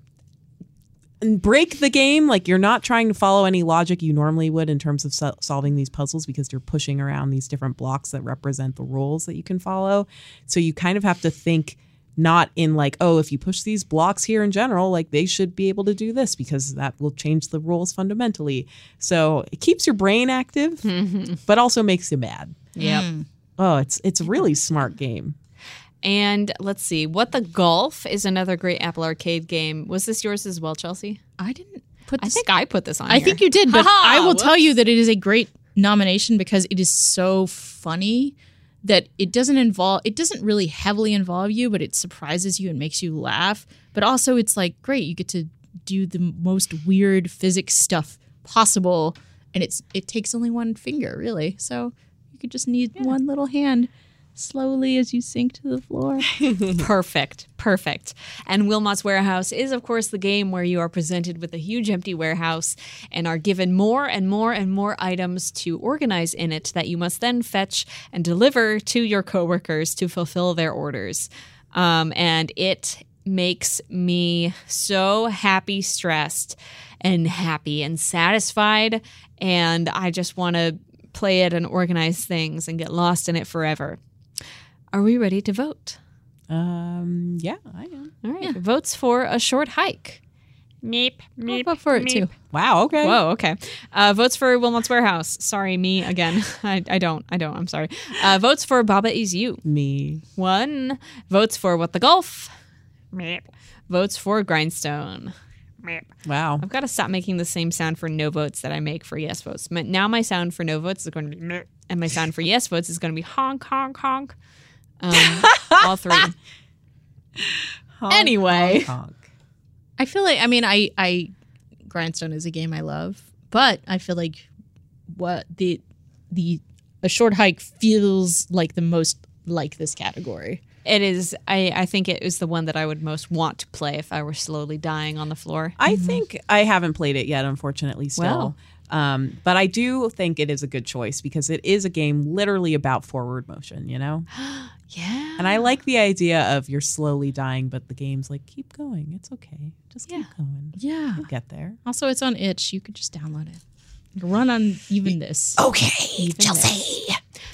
break the game. Like, you're not trying to follow any logic you normally would in terms of sol- solving these puzzles, because you're pushing around these different blocks that represent the rules that you can follow. So you kind of have to think not in like, oh, if you push these blocks here in general, like they should be able to do this because that will change the rules fundamentally. So it keeps your brain active, but also makes you mad. Yep. Oh, it's it's a really smart game. And let's see, What the Golf is another great Apple Arcade game. Was this yours as well, Chelsea? I didn't put I this think I put this on I here. think you did, but Ha-ha, I will tell whoops. you that it is a great nomination because it is so funny that it doesn't involve, it doesn't really heavily involve you, but it surprises you and makes you laugh. But also it's like, great, you get to do the most weird physics stuff possible. And it's it takes only one finger, really. So you could just need yeah. one little hand slowly as you sink to the floor. Perfect. Perfect. And Wilmot's Warehouse is, of course, the game where you are presented with a huge empty warehouse and are given more and more and more items to organize in it that you must then fetch and deliver to your coworkers to fulfill their orders. Um, and it makes me so happy, stressed, and happy and satisfied. And I just want to play it and organize things and get lost in it forever. Are we ready to vote? Um, yeah, I am. All right. Yeah. Votes for A Short Hike. Meep, meep. I'll vote for meep. it too. Wow, okay. Whoa, okay. Uh, votes for Wilmot's Warehouse. Sorry, me again. I, I don't. I don't. I'm sorry. Uh, votes for Baba Is You. Me. One. Votes for What the Golf. Meep. Votes for Grindstone. Meep. Wow. I've got to stop making the same sound for no votes that I make for yes votes. Now my sound for no votes is going to be meep, and my sound for yes votes is going to be honk, honk, honk. Um, all three. Honk, anyway. Honk, honk. I feel like, I mean, I, I, Grindstone is a game I love, but I feel like what the, the, A Short Hike feels like the most like this category. It is. I, I think it is the one that I would most want to play if I were slowly dying on the floor. I mm-hmm. think I haven't played it yet, unfortunately, still. Well. Um, but I do think it is a good choice because it is a game literally about forward motion, you know? Yeah. And I like the idea of you're slowly dying, but the game's like, keep going. It's okay. Just keep yeah. going. Yeah. You'll get there. Also, it's on itch. You could just download it. Run on even this. Okay, even Chelsea.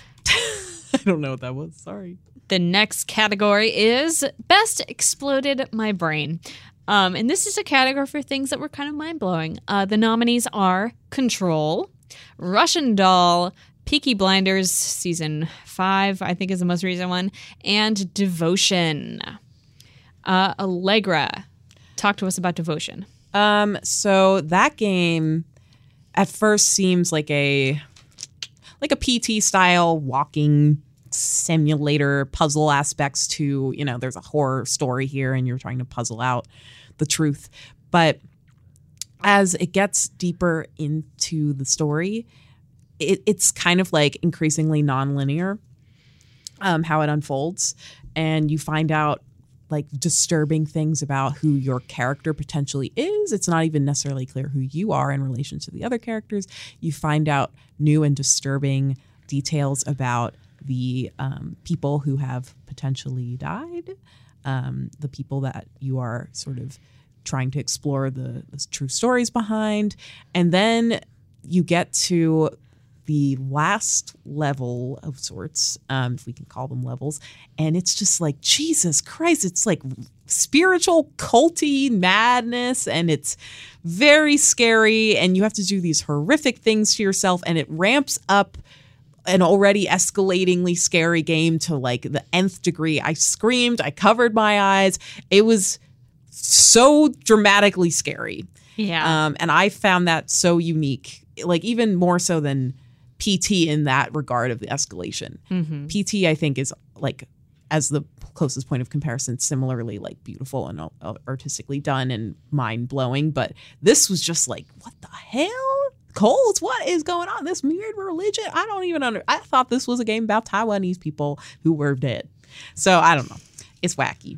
I don't know what that was. Sorry. The next category is Best Exploded My Brain. Um, and this is a category for things that were kind of mind-blowing. Uh, the nominees are Control, Russian Doll, Peaky Blinders Season five, I think is the most recent one, and Devotion. Uh, Allegra, talk to us about Devotion. Um, so that game at first seems like a like a P T style walking simulator, puzzle aspects to, you know, there's a horror story here and you're trying to puzzle out the truth. But as it gets deeper into the story, it, it's kind of like increasingly nonlinear, um, how it unfolds. And you find out like disturbing things about who your character potentially is. It's not even necessarily clear who you are in relation to the other characters. You find out new and disturbing details about the um, people who have potentially died, um, the people that you are sort of trying to explore the, the true stories behind. And then you get to the last level of sorts, um, if we can call them levels, and it's just like, Jesus Christ, it's like spiritual culty madness, and it's very scary, and you have to do these horrific things to yourself, and it ramps up an already escalatingly scary game to like the nth degree. I screamed, I covered my eyes. It was so dramatically scary. Yeah. Um, and I found that so unique, like even more so than P T in that regard of the escalation. Mm-hmm. P T, I think, is like, as the closest point of comparison, similarly like beautiful and uh, artistically done and mind blowing. But this was just like, what the hell? Coles, what is going on? This weird religion? I don't even under. I thought this was a game about Taiwanese people who were dead. So I don't know. It's wacky.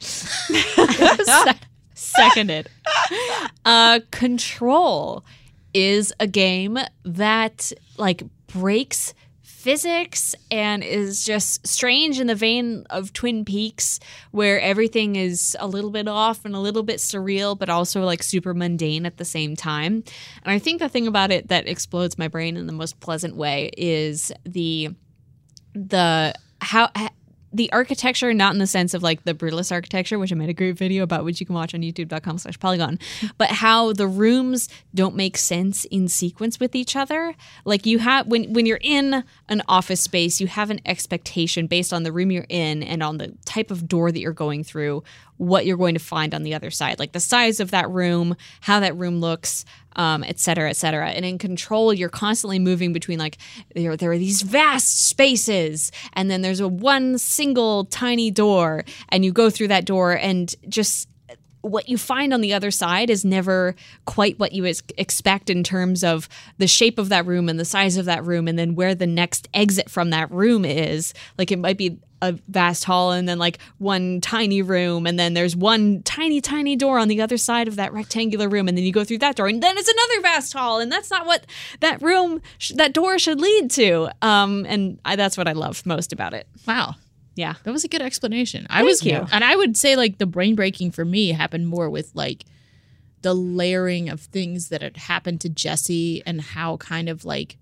Seconded. Uh, Control is a game that like breaks physics and is just strange in the vein of Twin Peaks, where everything is a little bit off and a little bit surreal, but also like super mundane at the same time. And I think the thing about it that explodes my brain in the most pleasant way is the the how the architecture, not in the sense of like the brutalist architecture, which I made a great video about, which you can watch on youtube.com slash polygon, but how the rooms don't make sense in sequence with each other. Like you have, when, when you're in an office space, you have an expectation based on the room you're in and on the type of door that you're going through, what you're going to find on the other side, like the size of that room, how that room looks, um, et cetera, et cetera. And in Control, you're constantly moving between like there, there are these vast spaces, and then there's a one single tiny door, and you go through that door, and just what you find on the other side is never quite what you ex- expect in terms of the shape of that room and the size of that room, and then where the next exit from that room is. Like it might be a vast hall and then like one tiny room, and then there's one tiny, tiny door on the other side of that rectangular room, and then you go through that door, and then it's another vast hall, and that's not what that room, sh- that door should lead to. Um, and I, that's what I love most about it. Wow. Yeah. That was a good explanation. I Thank was, you. And I would say like the brain breaking for me happened more with like the layering of things that had happened to Jessie, and how kind of like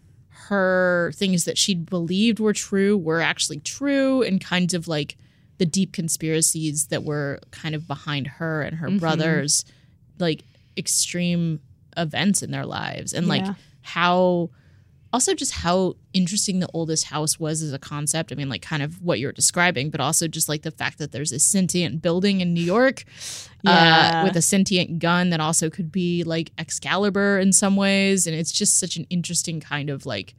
her things that she'd believed were true were actually true, and kinds of like the deep conspiracies that were kind of behind her and her Mm-hmm. brothers, like extreme events in their lives, and like Yeah. how also just how interesting the oldest house was as a concept. I mean, like kind of what you're describing, but also just like the fact that there's a sentient building in New York Yeah. uh, with a sentient gun that also could be like Excalibur in some ways. And it's just such an interesting kind of like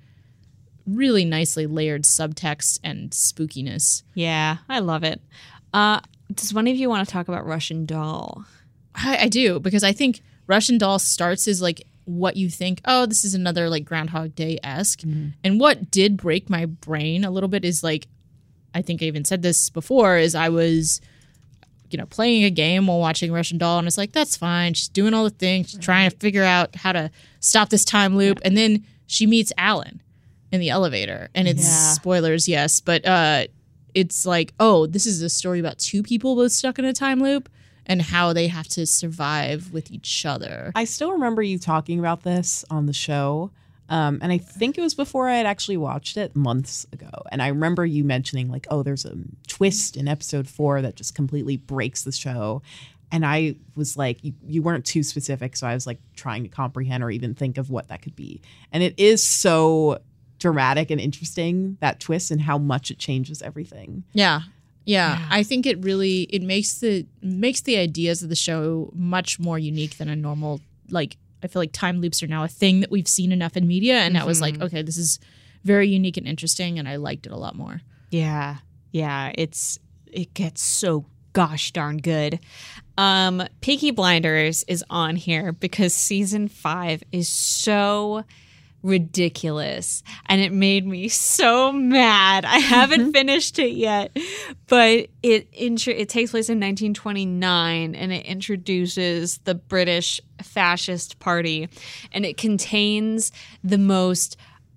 really nicely layered subtext and spookiness. Yeah, I love it. Uh, does one of you want to talk about Russian Doll? I, I do, because I think Russian Doll starts as like what you think, oh, this is another like Groundhog Day-esque. Mm-hmm. And what did break my brain a little bit is like, I think I even said this before, is I was, you know, playing a game while watching Russian Doll, and it's like, that's fine. She's doing all the things, she's trying to figure out how to stop this time loop. And then she meets Alan in the elevator, and it's Yeah. spoilers, yes, but uh, it's like, oh, this is a story about two people both stuck in a time loop, and how they have to survive with each other. I still remember you talking about this on the show. Um, and I think it was before I had actually watched it months ago. And I remember you mentioning like, oh, there's a twist in episode four that just completely breaks the show. And I was like, you, you weren't too specific. So I was like trying to comprehend or even think of what that could be. And it is so dramatic and interesting, that twist, and how much it changes everything. Yeah. Yeah, I think it really it makes the makes the ideas of the show much more unique than a normal, like, I feel like time loops are now a thing that we've seen enough in media, and I was like, okay, this is very unique and interesting, and I liked it a lot more. Yeah, yeah, it's it gets so gosh darn good. Um, Peaky Blinders is on here because season five is so ridiculous, and it made me so mad. I haven't finished it yet, but it intro- it takes place in nineteen twenty-nine, and it introduces the British Fascist Party, and it contains the most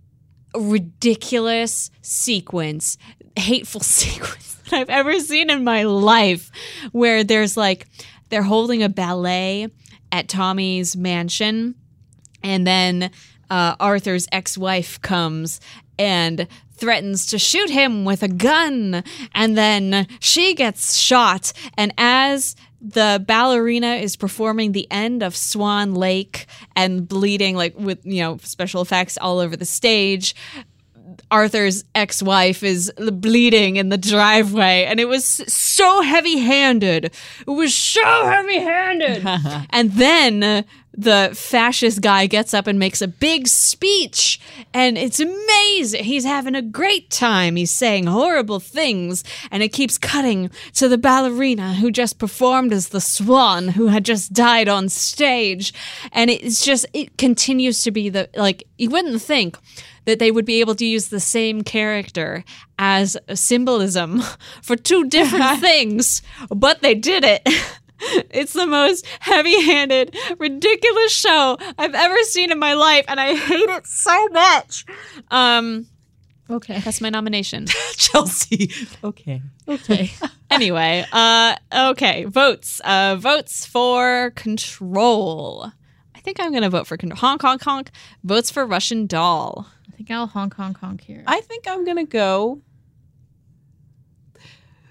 ridiculous sequence, hateful sequence that I've ever seen in my life, where there's like they're holding a ballet at Tommy's mansion, and then Uh, Arthur's ex-wife comes and threatens to shoot him with a gun, and then she gets shot. And as the ballerina is performing the end of Swan Lake and bleeding, like with, you know, special effects all over the stage, Arthur's ex-wife is bleeding in the driveway, and it was so heavy-handed. It was so heavy-handed. And then uh, the fascist guy gets up and makes a big speech, and it's amazing. He's having a great time. He's saying horrible things, and it keeps cutting to the ballerina who just performed as the swan who had just died on stage. And it's just, it continues to be the, like, you wouldn't think that they would be able to use the same character as a symbolism for two different things, but they did it. It's the most heavy-handed, ridiculous show I've ever seen in my life, and I hate it so much. Um, Okay. that's my nomination. Chelsea. Okay. Okay. Anyway, uh, okay, votes. Uh, votes for Control. I think I'm going to vote for Control. Honk, honk, honk. Votes for Russian Doll. I think I'll honk, honk, honk here. I think I'm going to go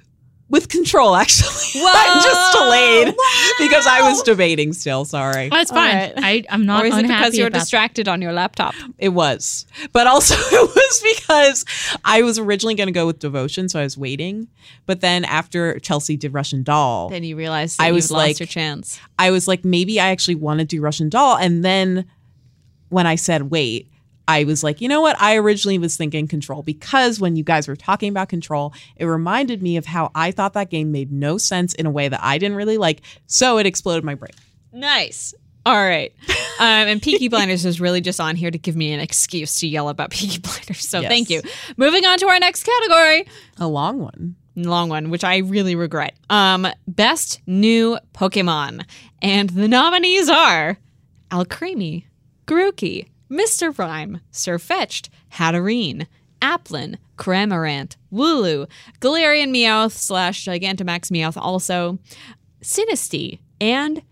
with Control, actually. Whoa! I'm just delayed because I was debating still. Sorry. That's fine. right. I, I'm not Or is it unhappy because you were about distracted on your laptop? It was. But also it was because I was originally going to go with Devotion, so I was waiting. But then after Chelsea did Russian Doll, Then you realized that I you've was lost like- your chance. I was like, maybe I actually want to do Russian Doll. And then when I said wait, I was like, you know what? I originally was thinking Control because when you guys were talking about Control, it reminded me of how I thought that game made no sense in a way that I didn't really like. So it exploded my brain. Nice. All right. Um, and Peaky Blinders is really just on here to give me an excuse to yell about Peaky Blinders. So Yes. thank you. Moving on to our next category. A long one. Long one, which I really regret. Um, Best New Pokemon. And the nominees are Alcremie, Grookey, Mister Rhyme, Sirfetch'd, Hatterene, Applin, Cramorant, Wooloo, Galarian Meowth slash Gigantamax Meowth also, Sinistea, and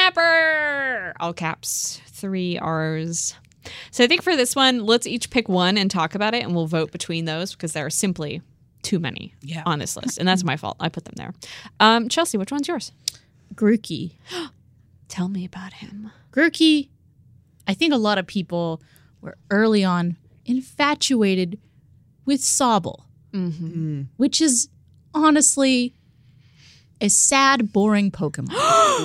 Yapper! All caps, three R's. So I think for this one, let's each pick one and talk about it, and we'll vote between those because there are simply too many Yeah. on this list. And that's my fault. I put them there. Um, Chelsea, which one's yours? Grookey. Tell me about him. Grookey, I think a lot of people were early on infatuated with Sobble, which is honestly a sad, boring Pokemon. Whoa.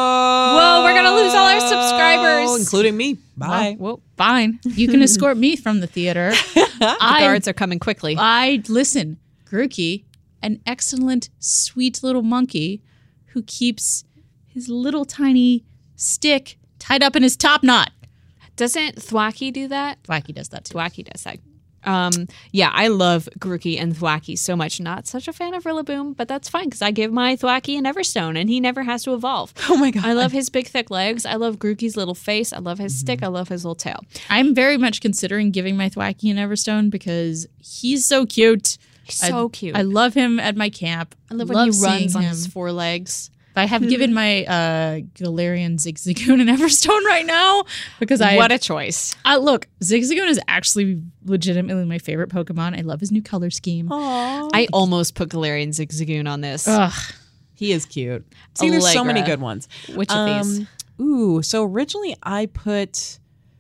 Whoa, we're going to lose all our subscribers. Including me. Bye. Well, fine. You can escort me from the theater. The I, guards are coming quickly. I listen. Grookey, an excellent, sweet little monkey who keeps his little tiny stick tied up in his top knot. Doesn't Thwacky do that? Thwacky does that too. Thwacky does that. Um, yeah, I love Grookey and Thwacky so much. Not such a fan of Rillaboom, but that's fine because I give my Thwacky an Everstone and he never has to evolve. Oh my God. I love his big thick legs. I love Grookey's little face. I love his stick. I love his little tail. I'm very much considering giving my Thwacky an Everstone because he's so cute. He's so I, cute. I love him at my camp. I love when he seeing runs on him. his four legs. I have given my uh, Galarian Zigzagoon an Everstone right now because I What a choice. I look, Zigzagoon is actually legitimately my favorite Pokemon. I love his new color scheme. I almost put Galarian Zigzagoon on this. Ugh. He is cute. See, there's so many Allegra. good ones. Which of these? Um, Ooh, so originally I put...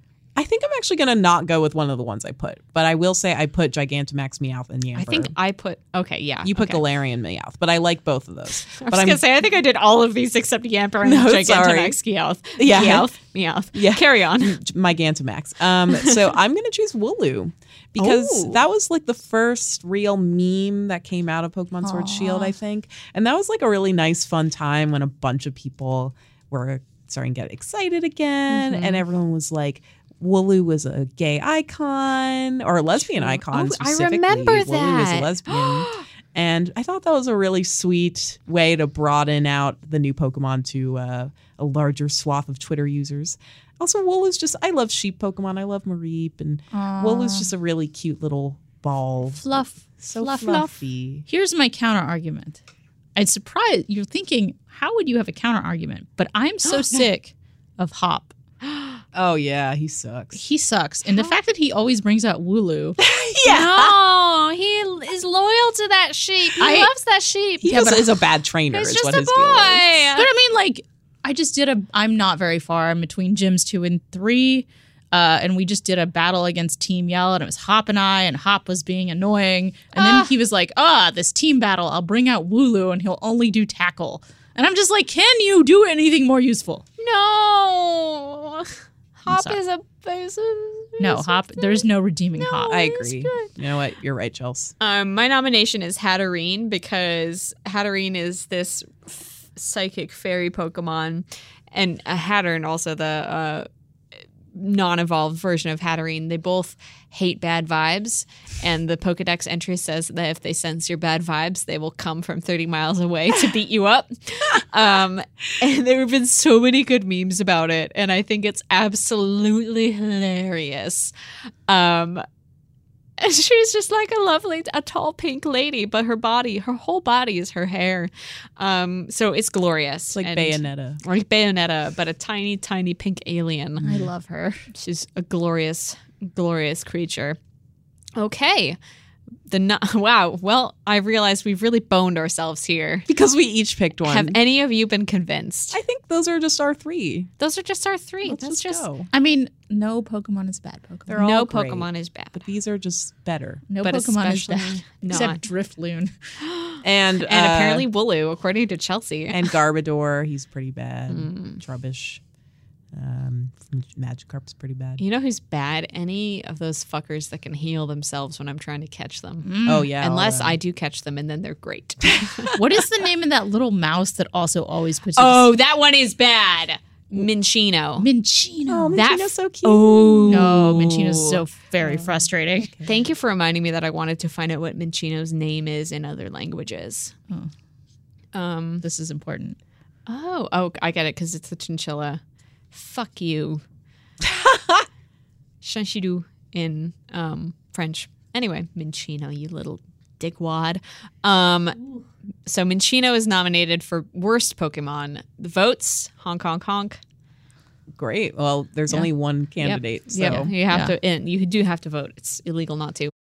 I think I'm actually going to not go with one of the ones I put, but I will say I put Gigantamax Meowth and Yamper. I think I put, okay, yeah. you put okay. Galarian Meowth, but I like both of those. I But was I'm going to say, I think I did all of these except Yamper and No, Gigantamax sorry. Meowth. Yeah. Meowth. Meowth. Yeah. Carry on. my Gigantamax. Um, so I'm going to choose Wooloo because Oh. that was like the first real meme that came out of Pokemon Sword Shield, I think. And that was like a really nice, fun time when a bunch of people were starting to get excited again. Mm-hmm. And everyone was like, Wooloo was a gay icon or a lesbian icon. Oh, I specifically. remember Wooloo was a that. lesbian. And I thought that was a really sweet way to broaden out the new Pokemon to uh, a larger swath of Twitter users. Also, Wooloo's just, I love sheep Pokemon. I love Mareep. And Wooloo's just a really cute little ball. Fluff. So fluff, fluffy. Here's my counter argument. I'm surprised you're thinking, how would you have a counter argument? But I'm so sick of Hop. Oh, yeah, he sucks. He sucks. And the fact that he always brings out Wooloo. No, he is loyal to that sheep. He I- loves that sheep. He just is a bad trainer, He's is just what a his deal is. But boy. I mean, like, I just did a, I'm not very far. I'm between gyms two and three. Uh, and we just did a battle against Team Yell, and it was Hop and I, and Hop was being annoying. And then he was like, ah, this team battle, I'll bring out Wooloo, and he'll only do tackle. And I'm just like, can you do anything more useful? No. Hop sorry. is a is a- No, is Hop, a- there's no redeeming Hop. I It's agree. good. You know what? You're right, Chels. Um, my nomination is Hatterene because Hatterene is this f- psychic fairy Pokemon, and a Hattern also the uh, non-evolved version of Hatterene. They both hate bad vibes, and the Pokedex entry says that if they sense your bad vibes, they will come from thirty miles away to beat you up. Um, and there have been so many good memes about it, and I think it's absolutely hilarious. Um, and she's just like a lovely, a tall pink lady, but her body, her whole body is her hair. Um, so it's glorious. It's like And- Bayonetta. Like Bayonetta, but a tiny, tiny pink alien. I love her. She's a glorious, glorious creature. Okay. The no- wow. Well, I realized we've really boned ourselves here. Because we each picked one. Have any of you been convinced? I think those are just our three. Those are just our three. Let's That's just just go. I mean, no Pokemon is bad Pokemon. They're all no great, Pokemon is bad. But these are just better. no but Pokemon is especially bad. not. Except Drifloon. And And uh, apparently Wooloo, according to Chelsea. and Garbodor, he's pretty bad. Mm. Trubbish. Um, Magikarp's pretty bad. You know who's bad? Any of those fuckers that can heal themselves when I'm trying to catch them. Oh yeah. all Unless that. I do catch them and then they're great. What is the name of that little mouse that also always puts Oh, that one is bad. Minchino. Minchino? Oh, that Minchino's so cute. Oh. No, Minchino's so very frustrating. Thank you for reminding me that I wanted to find out what Minchino's name is in other languages. Um. This is important. Oh, oh, I get it because it's the chinchilla. Fuck you. Shanshidou in um, French. Anyway, Minchino, you little dickwad. Um, so Minchino is nominated for worst Pokemon. The votes, honk, honk, honk. Great. Well, there's only one candidate. So Yep, you have Yeah. to. And you do have to vote. It's illegal not to.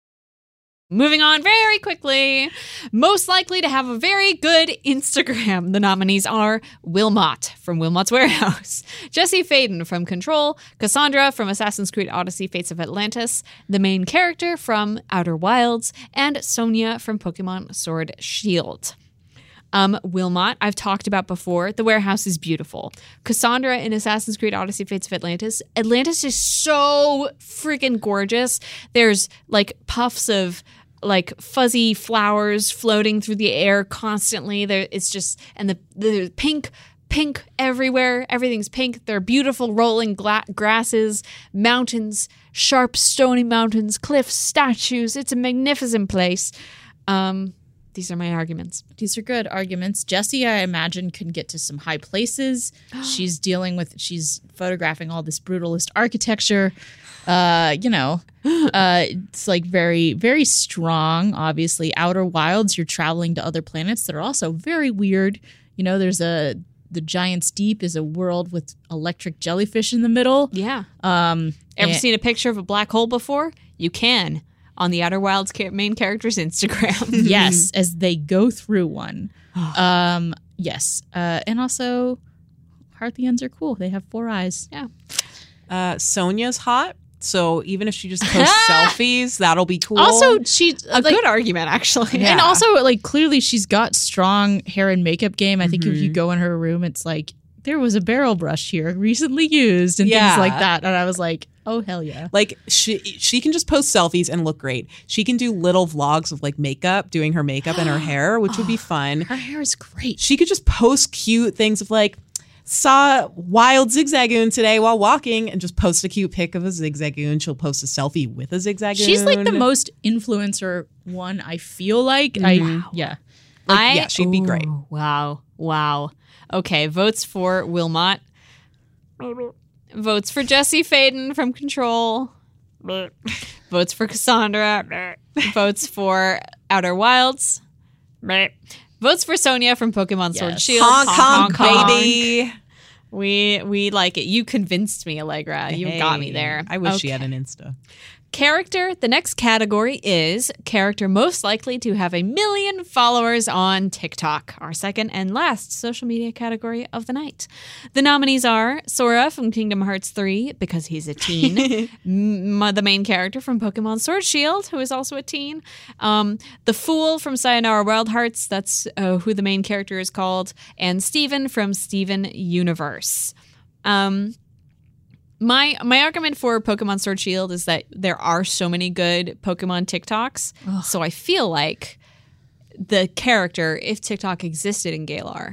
Moving on very quickly. Most likely to have a very good Instagram. The nominees are Wilmot from Wilmot's Warehouse, Jesse Faden from Control, Cassandra from Assassin's Creed Odyssey Fates of Atlantis, the main character from Outer Wilds, and Sonia from Pokemon Sword Shield. Um, Wilmot, I've talked about before. The warehouse is beautiful. Cassandra in Assassin's Creed Odyssey Fates of Atlantis. Atlantis is so freaking gorgeous. There's like puffs of like fuzzy flowers floating through the air constantly. There, it's just, and the, the pink, pink everywhere. Everything's pink. There are beautiful rolling gla- grasses, mountains, sharp stony mountains, cliffs, statues. It's a magnificent place. Um, These are my arguments. These are good arguments. Jessie, I imagine, can get to some high places. She's dealing with, she's photographing all this brutalist architecture. Uh, you know, uh, it's like very, very strong. Obviously, Outer Wilds, you're traveling to other planets that are also very weird. You know, there's a, the Giant's Deep is a world with electric jellyfish in the middle. Yeah. Um, Ever and- seen a picture of a black hole before? You can on the Outer Wilds ca- main character's Instagram. Yes, as they go through one. um, yes, uh, and also Hearthians are cool. They have four eyes. Yeah. uh, Sonia's hot. So even if she just posts selfies, that'll be cool. Also, she A like, good argument, actually. Yeah. and also like clearly she's got strong hair and makeup game. I think if you Mhm. go in her room, it's like there was a barrel brush here recently used and Yeah. things like that. And I was like, oh hell yeah. like she she can just post selfies and look great. She can do little vlogs of like makeup, doing her makeup and her hair, which would be fun. Her hair is great. She could just post cute things of like, saw wild Zigzagoon today while walking, and just post a cute pic of a Zigzagoon. She'll post a selfie with a Zigzagoon. She's like the most influencer one. I feel like I yeah. Like, I, yeah, she'd be great. Ooh, Wow. Wow. Okay. Votes for Wilmot. Votes for Jesse Faden from Control. Votes for Cassandra. Votes for Outer Wilds. Votes for Sonia from Pokemon Sword Yes. Shield. Honk, honk, honk. baby. We we like it. You convinced me, Allegra. You got me Hey, there. I wish she Okay. had an Insta. Character. The next category is character most likely to have a million followers on TikTok, our second and last social media category of the night. The nominees are Sora from Kingdom Hearts three, because he's a teen, M- the main character from Pokemon Sword Shield, who is also a teen, um, the Fool from Sayonara Wild Hearts, that's uh, who the main character is called, and Steven from Steven Universe. Um, My my argument for Pokemon Sword Shield is that there are so many good Pokemon TikToks. So I feel like the character, if TikTok existed in Galar,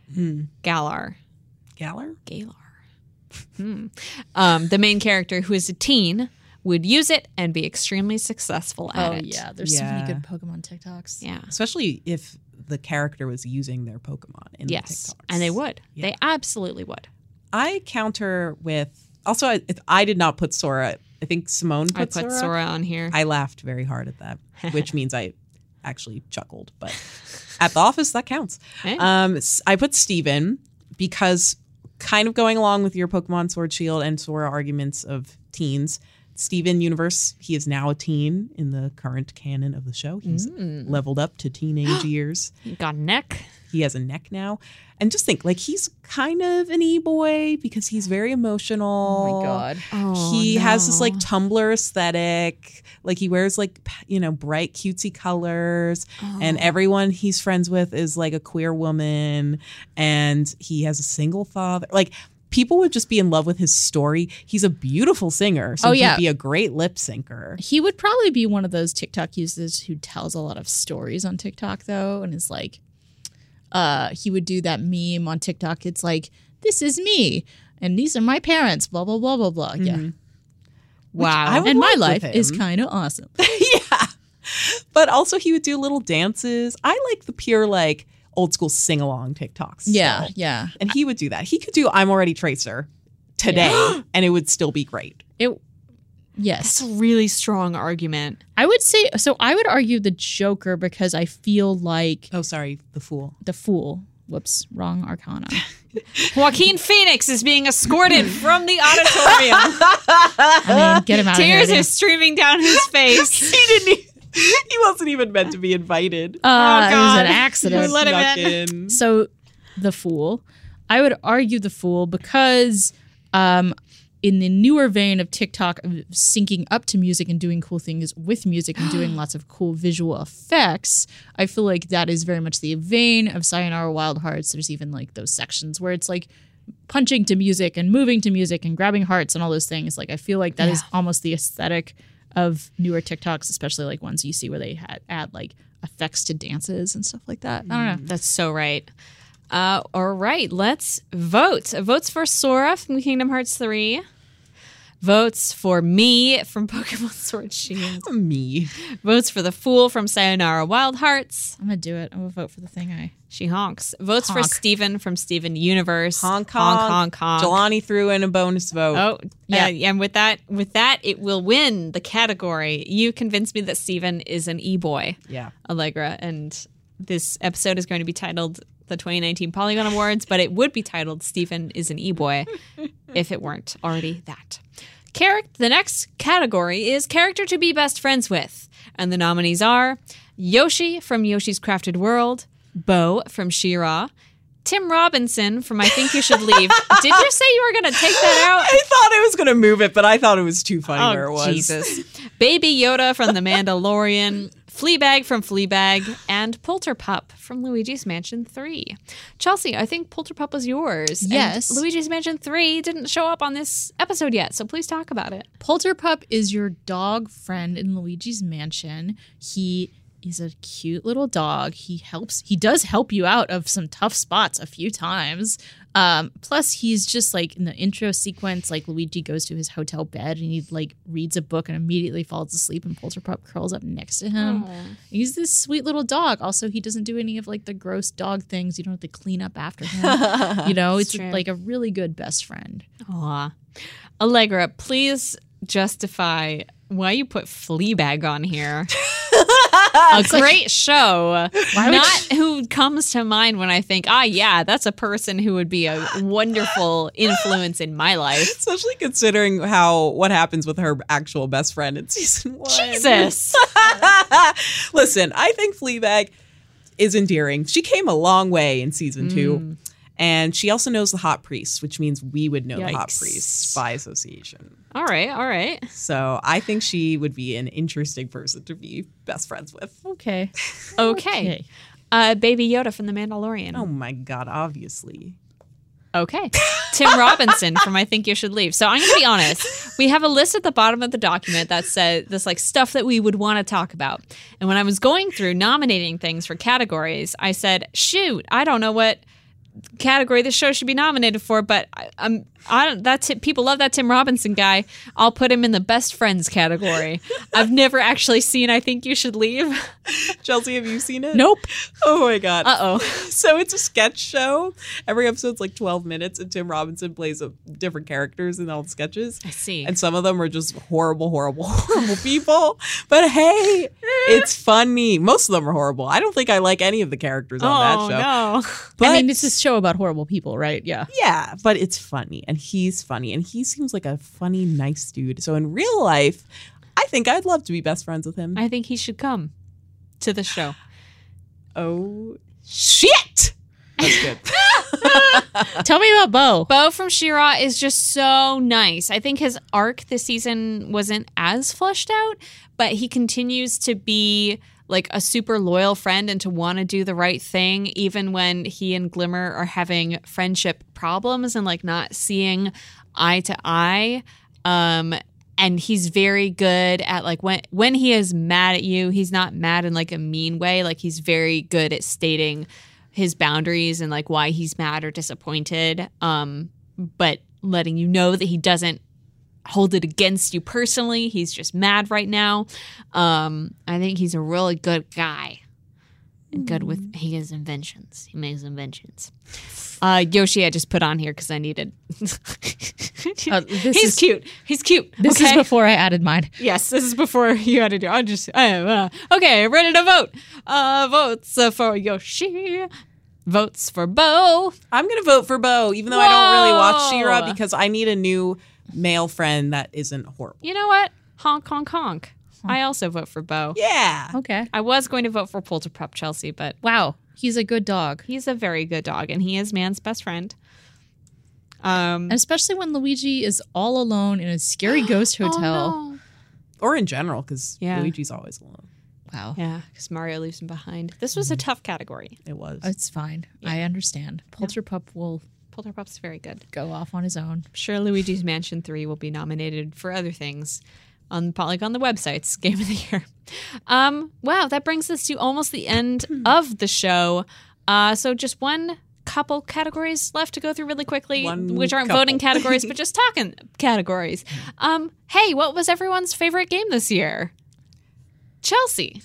Galar, Galar? Galar, hmm. um, the main character who is a teen would use it and be extremely successful at Oh it. yeah, there's so many Yeah. good Pokemon TikToks. Yeah. Especially if the character was using their Pokemon in Yes. the TikToks. And they would. Yeah. They absolutely would. I counter with also I, if I did not put Sora. I think Simone put, I put Sora. Sora on here. I laughed very hard at that, which means I actually chuckled. But at the office, that counts. Hey. Um, s- I put Steven because kind of going along with your Pokemon Sword Shield and Sora arguments of teens. Steven Universe, he is now a teen in the current canon of the show. He's Mm. leveled up to teenage years. Got a neck. He has a neck now. And just think, like, he's kind of an e-boy because he's very emotional. Oh my God. Oh, he has this no. like Tumblr aesthetic. Like he wears like, p- you know, bright cutesy colors. And everyone he's friends with is like a queer woman. And he has a single father. Like people would just be in love with his story. He's a beautiful singer. So Oh, yeah. he'd be a great lip syncer. He would probably be one of those TikTok users who tells a lot of stories on TikTok, though, and is like, uh, he would do that meme on TikTok. It's like, this is me, and these are my parents, blah, blah, blah, blah, blah. Yeah. Wow. I would And my work life with is him. kind of awesome. Yeah. But also he would do little dances. I like the pure like old school sing along TikToks. Yeah, still. yeah. And he would do that. He could do I'm Already Tracer today and it would still be great. It, That's yes. a really strong argument. I would say, so I would argue the Joker because I feel like Oh, sorry, the fool. the Fool. Whoops, wrong arcana. Joaquin Phoenix is being escorted from the auditorium. I mean, get him out Tears of here. are streaming down his face. He didn't e- he wasn't even meant to be invited. Uh, it was God. an accident. Let him Snuck in. in. So, the Fool. I would argue the Fool because, um, in the newer vein of TikTok, of syncing up to music and doing cool things with music and doing lots of cool visual effects, I feel like that is very much the vein of Sayonara Wild Hearts. There's even like those sections where it's like punching to music and moving to music and grabbing hearts and all those things. Like I feel like that is almost the aesthetic of newer TikToks, especially like ones you see where they had add like effects to dances and stuff like that. I don't know. That's so right. Uh, all right, let's vote. Votes for Sora from Kingdom Hearts three. Votes for me from Pokemon Sword Shield. Me. Votes for the Fool from Sayonara Wild Hearts. I'm gonna do it. I'm gonna vote for the thing I. She honks. Votes for Honk. Steven from Steven Universe. Honk honk, honk. honk, honk. Jelani threw in a bonus vote. Oh, Yeah. yeah. And with that, with that, it will win the category. You convinced me that Steven is an e-boy, Yeah. Allegra, and this episode is going to be titled the twenty nineteen Polygon Awards, but it would be titled Steven is an e-boy if it weren't already that. Charac- the next category is character to be best friends with, and the nominees are Yoshi from Yoshi's Crafted World, Bo from She-Ra, Tim Robinson from I Think You Should Leave. Did you say you were going to take that out? I thought I was going to move it, but I thought it was too funny where it was. Oh, Jesus. Baby Yoda from The Mandalorian, Fleabag from Fleabag, and Polterpup from Luigi's Mansion three. Chelsea, I think Polterpup was yours. and Yes. Luigi's Mansion three didn't show up on this episode yet, so please talk about it. Polterpup is your dog friend in Luigi's Mansion. He is a cute little dog. He helps. He does help you out of some tough spots a few times. Um, plus, he's just like in the intro sequence, like Luigi goes to his hotel bed and he like reads a book and immediately falls asleep, and Polterpup curls up next to him. He's this sweet little dog. Also, he doesn't do any of like the gross dog things. You don't have to clean up after him. You know, it's true. like a really good best friend. Aw. Allegra, please justify why you put Fleabag on here. A great show. Not who comes to mind when I think, ah, yeah, that's a person who would be a wonderful influence in my life. Especially considering how what happens with her actual best friend in season one. Jesus. Listen, I think Fleabag is endearing. She came a long way in season two. And she also knows the hot priest, which means we would know the hot Yikes. priest by association. All right, all right. So I think she would be an interesting person to be best friends with. Okay. Okay. Uh, Baby Yoda from The Mandalorian. Oh my God, obviously. Okay. Tim Robinson from I Think You Should Leave. So I'm going to be honest. We have a list at the bottom of the document that said this like stuff that we would want to talk about. And when I was going through nominating things for categories, I said, shoot, I don't know what category this show should be nominated for, but I, I'm I don't that t- people love that Tim Robinson guy. I'll put him in the best friends category. I've never actually seen I Think You Should Leave. Chelsea, have you seen it? Nope. Oh my God. Uh-oh. So it's a sketch show. Every episode's like twelve minutes, and Tim Robinson plays a, different characters in all the sketches. I see. And some of them are just horrible, horrible, horrible people. But hey, it's funny. Most of them are horrible. I don't think I like any of the characters on Oh that show. no. But I mean, it's a show about horrible people, right? Yeah. yeah, but it's funny. And and he's funny, and he seems like a funny, nice dude. So in real life, I think I'd love to be best friends with him. I think he should come to the show. Oh, shit! That's good. Tell me about Bo. Bo from She-Ra is just so nice. I think his arc this season wasn't as fleshed out, but he continues to be like a super loyal friend and to want to do the right thing, even when he and Glimmer are having friendship problems and like not seeing eye to eye. Um, and he's very good at like when when he is mad at you, he's not mad in like a mean way. Like he's very good at stating his boundaries and like why he's mad or disappointed. Um, but letting you know that he doesn't hold it against you personally. He's just mad right now. Um, I think he's a really good guy. And good with, he has inventions. He makes inventions. Uh, Yoshi I just put on here because I needed. Uh, this He's is, cute. He's cute. This okay? is before I added mine. Yes, this is before you had to do. I'll just uh, uh, okay. Ready to vote. Uh, votes uh, for Yoshi. Votes for Bo. I'm gonna vote for Bo, even though I don't really watch Whoa. She-Ra, because I need a new male friend that isn't horrible. You know what? Honk, honk, honk. I also vote for Bo. Yeah. Okay. I was going to vote for Polterpup Chelsea, but Wow. He's a good dog. he's a very good dog, and he is man's best friend. Um, And especially when Luigi is all alone in a scary ghost hotel. Oh, no. Or in general, because Yeah. Luigi's always alone. Wow. Yeah, because Mario leaves him behind. This was a tough category. It was. It's fine. I understand. Polterpup will Polterpup's very good. go off on his own. I'm sure Luigi's Mansion three will be nominated for other things on like on the website's Game of the Year. Um, wow, that brings us to almost the end of the show. Uh, so just one couple categories left to go through really quickly, One which aren't couple. voting categories, but just talking categories. Um, hey, what was everyone's favorite game this year? Chelsea.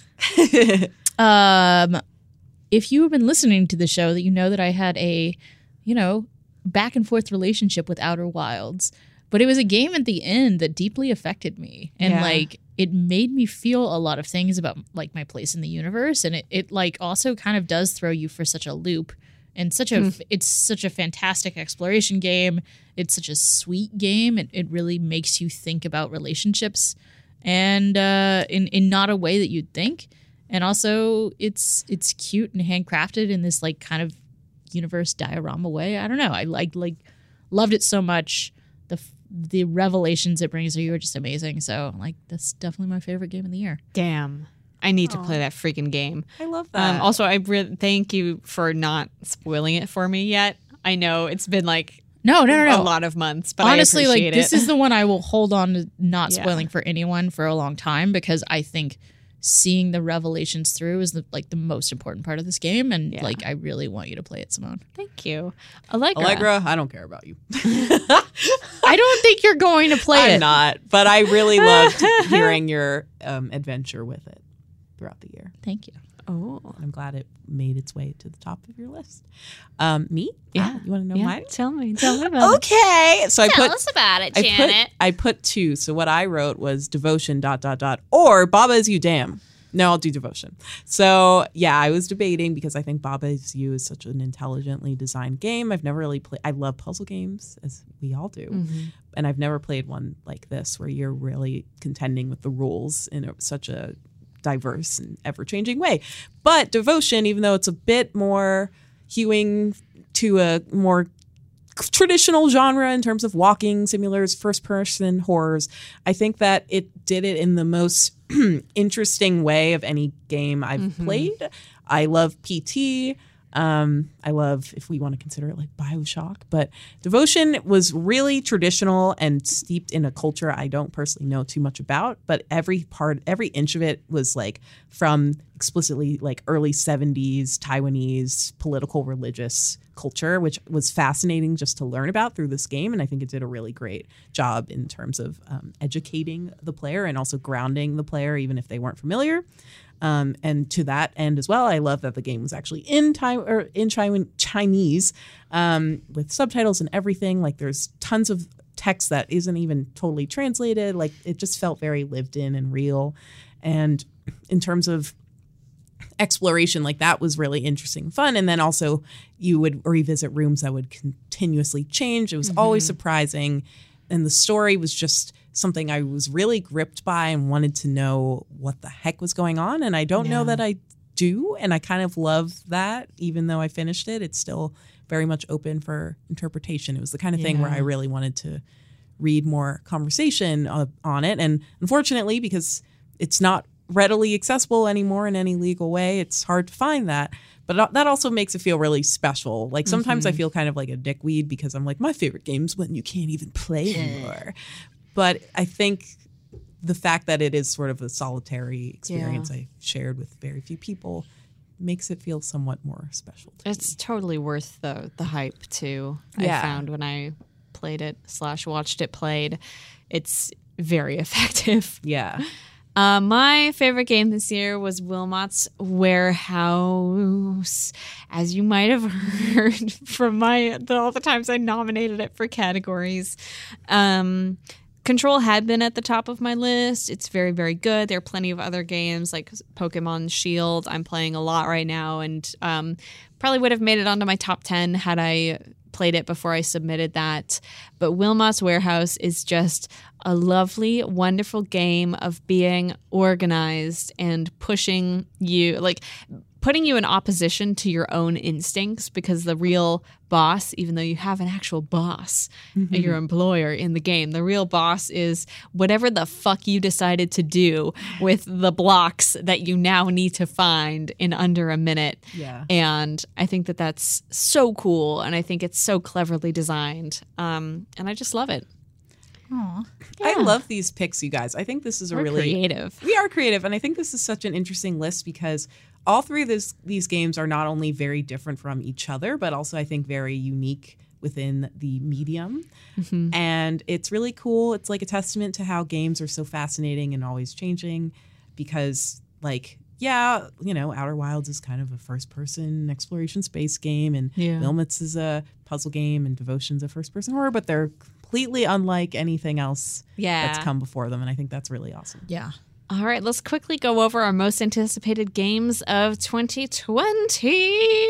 Um, if you have been listening to the show, that you know that I had a, you know, back and forth relationship with Outer Wilds, but it was a game at the end that deeply affected me, and Yeah. like it made me feel a lot of things about like my place in the universe, and it it like also kind of does throw you for such a loop. And such a it's such a fantastic exploration game. It's such a sweet game. It it really makes you think about relationships, and uh, in in not a way that you'd think. And also, it's it's cute and handcrafted in this like kind of universe diorama way. I don't know. I like like loved it so much. The f- the revelations it brings you are just amazing. So like that's definitely my favorite game of the year. Damn. I need to play that freaking game. I love that. Um, also, I re- thank you for not spoiling it for me yet. I know it's been like No, no, no, no. a lot of months, but honestly, I like appreciate this it. is the one I will hold on to not Yeah. spoiling for anyone for a long time, because I think seeing the revelations through is the like the most important part of this game, and Yeah. like I really want you to play it, Simone. Thank you, Allegra. Allegra, I don't care about you. I don't think you're going to play I'm it. not, but I really loved hearing your um, adventure with it throughout the year. Thank you. Oh, And I'm glad it made its way to the top of your list. Um, me? yeah. Ah, you want to know yeah. mine? Tell me. Tell me about Okay. So I put about it, I put I put two. So what I wrote was devotion dot dot dot or Baba Is You Damn. No, I'll do devotion. So yeah, I was debating because I think Baba Is You is such an intelligently designed game. I've never really played. I love puzzle games, as we all do, Mm-hmm. and I've never played one like this where you're really contending with the rules in a, such a diverse and ever-changing way. But devotion, even though it's a bit more hewing to a more traditional genre in terms of walking simulators, first-person horrors, I think that it did it in the most interesting way of any game I've Mm-hmm. played. I love P T. Um, I love, if we want to consider it like BioShock, but Devotion was really traditional and steeped in a culture I don't personally know too much about, but every part, every inch of it was like from explicitly like early seventies Taiwanese political religious culture, which was fascinating just to learn about through this game. And I think it did a really great job in terms of um, educating the player and also grounding the player, even if they weren't familiar. Um, and to that end as well, I love that the game was actually in time or in Chi- Chinese um, with subtitles and everything. Like there's tons of text that isn't even totally translated. Like it just felt very lived in and real. And in terms of exploration, like that was really interesting and fun. And then also you would revisit rooms that would continuously change. It was mm-hmm. always surprising. And the story was just something I was really gripped by and wanted to know what the heck was going on. And I don't yeah. know that I do. And I kind of love that. Even though I finished it, it's still very much open for interpretation. It was the kind of yeah. thing where I really wanted to read more conversation uh, on it. And unfortunately, because it's not readily accessible anymore in any legal way, it's hard to find that. But that also makes it feel really special. Like sometimes mm-hmm. I feel kind of like a dickweed because I'm like, my favorite game's when you can't even play anymore. But I think the fact that it is sort of a solitary experience yeah. I shared with very few people makes it feel somewhat more special. To it's me. totally worth the the hype too. Yeah. I found when I played it slash watched it played. It's very effective. Yeah. Uh, my favorite game this year was Wilmot's Warehouse. As you might have heard from my the, all the times I nominated it for categories. Um, Control had been at the top of my list. It's very, very good. There are plenty of other games like Pokemon Shield. I'm playing a lot right now and um, probably would have made it onto my top ten had I played it before I submitted that. But Wilmot's Warehouse is just a lovely, wonderful game of being organized and pushing you, like putting you in opposition to your own instincts, because the real boss, even though you have an actual boss, mm-hmm. your employer in the game, the real boss is whatever the fuck you decided to do with the blocks that you now need to find in under a minute. Yeah. And I think that that's so cool, and I think it's so cleverly designed, um, and I just love it. Aww. Yeah. I love these picks, you guys. I think this is a We're really creative. We are creative, and I think this is such an interesting list because all three of this, these games are not only very different from each other, but also I think very unique within the medium. Mm-hmm. And it's really cool. It's like a testament to how games are so fascinating and always changing because, like, yeah, you know, Outer Wilds is kind of a first-person exploration space game, and yeah. Wilmot's is a puzzle game, and Devotion's a first-person horror, but they're completely unlike anything else yeah. that's come before them, and I think that's really awesome. Yeah. All right, let's quickly go over our most anticipated games of twenty twenty.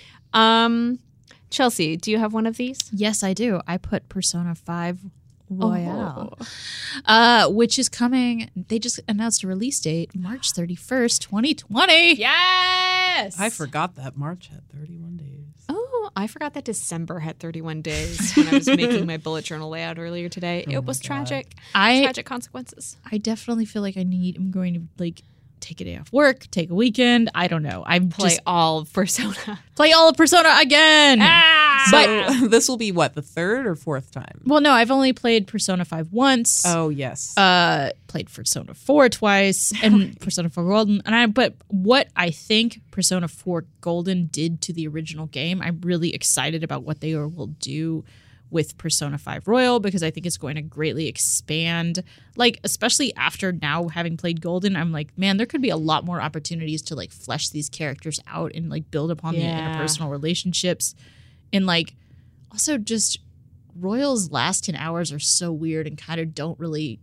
Um, Chelsea, do you have one of these? Yes, I do. I put Persona five Royale, oh. uh, which is coming. They just announced a release date, March thirty-first, twenty twenty. Yes! I forgot that March had thirty-one days. Oh, I forgot that December had thirty-one days when I was making my bullet journal layout earlier today. Oh it was God. tragic. I, tragic consequences. I definitely feel like I need, I'm going to like take a day off work, take a weekend. I don't know. I play just all of Persona. Play all of Persona again. Ah! So this will be what, the third or fourth time? Well, no, I've only played Persona five once. Oh, yes. Uh, played Persona four twice and Persona four Golden. And I, but what I think Persona four Golden did to the original game, I'm really excited about what they will do with Persona five Royal, because I think it's going to greatly expand, like, especially after now having played Golden, I'm like, man, there could be a lot more opportunities to like flesh these characters out and like build upon Yeah. the interpersonal relationships. And like, also just Royal's last ten hours are so weird and kind of don't really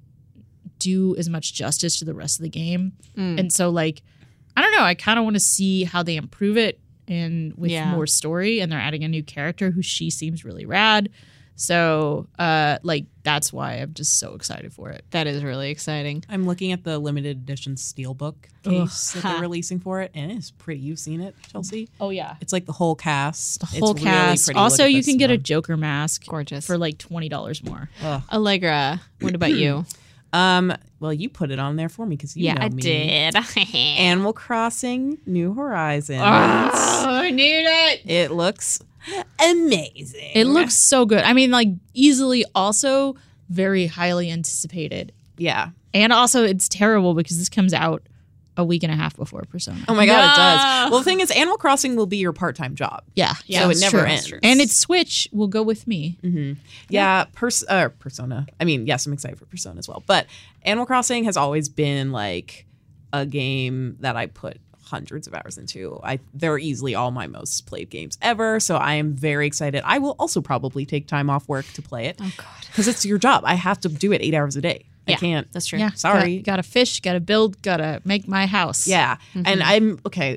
do as much justice to the rest of the game. Mm. And so like, I don't know, I kind of want to see how they improve it and with Yeah. more story, and they're adding a new character who she seems really rad. So, uh, like, that's why I'm just so excited for it. That is really exciting. I'm looking at the limited edition Steelbook case that they're releasing for it, and it's pretty. You've seen it, Chelsea? Oh, yeah. It's like the whole cast. The whole it's cast. Really pretty. Also, Look at you this can get a one. Joker mask Gorgeous. for like twenty dollars more. Ugh. Allegra, what about you? Um, well, you put it on there for me because you yeah, know I me. did. Animal Crossing New Horizons. Oh, I need it. It looks amazing. It looks so good. I mean, like, easily also very highly anticipated. Yeah. And also, it's terrible because this comes out a week and a half before Persona. Oh my God, No. it does. Well, the thing is, Animal Crossing will be your part-time job. Yeah. Yeah, so it that's never true. ends. And its Switch will go with me. Mm-hmm. Yeah, pers- uh, Persona. I mean, yes, I'm excited for Persona as well. But Animal Crossing has always been like a game that I put hundreds of hours into. I they're easily all my most played games ever. So I am very excited. I will also probably take time off work to play it. Oh, God. Because it's your job. I have to do it eight hours a day. Yeah, I can't. That's true. Yeah. Sorry. Got, gotta fish, gotta build, gotta make my house. Yeah. Mm-hmm. And I'm okay.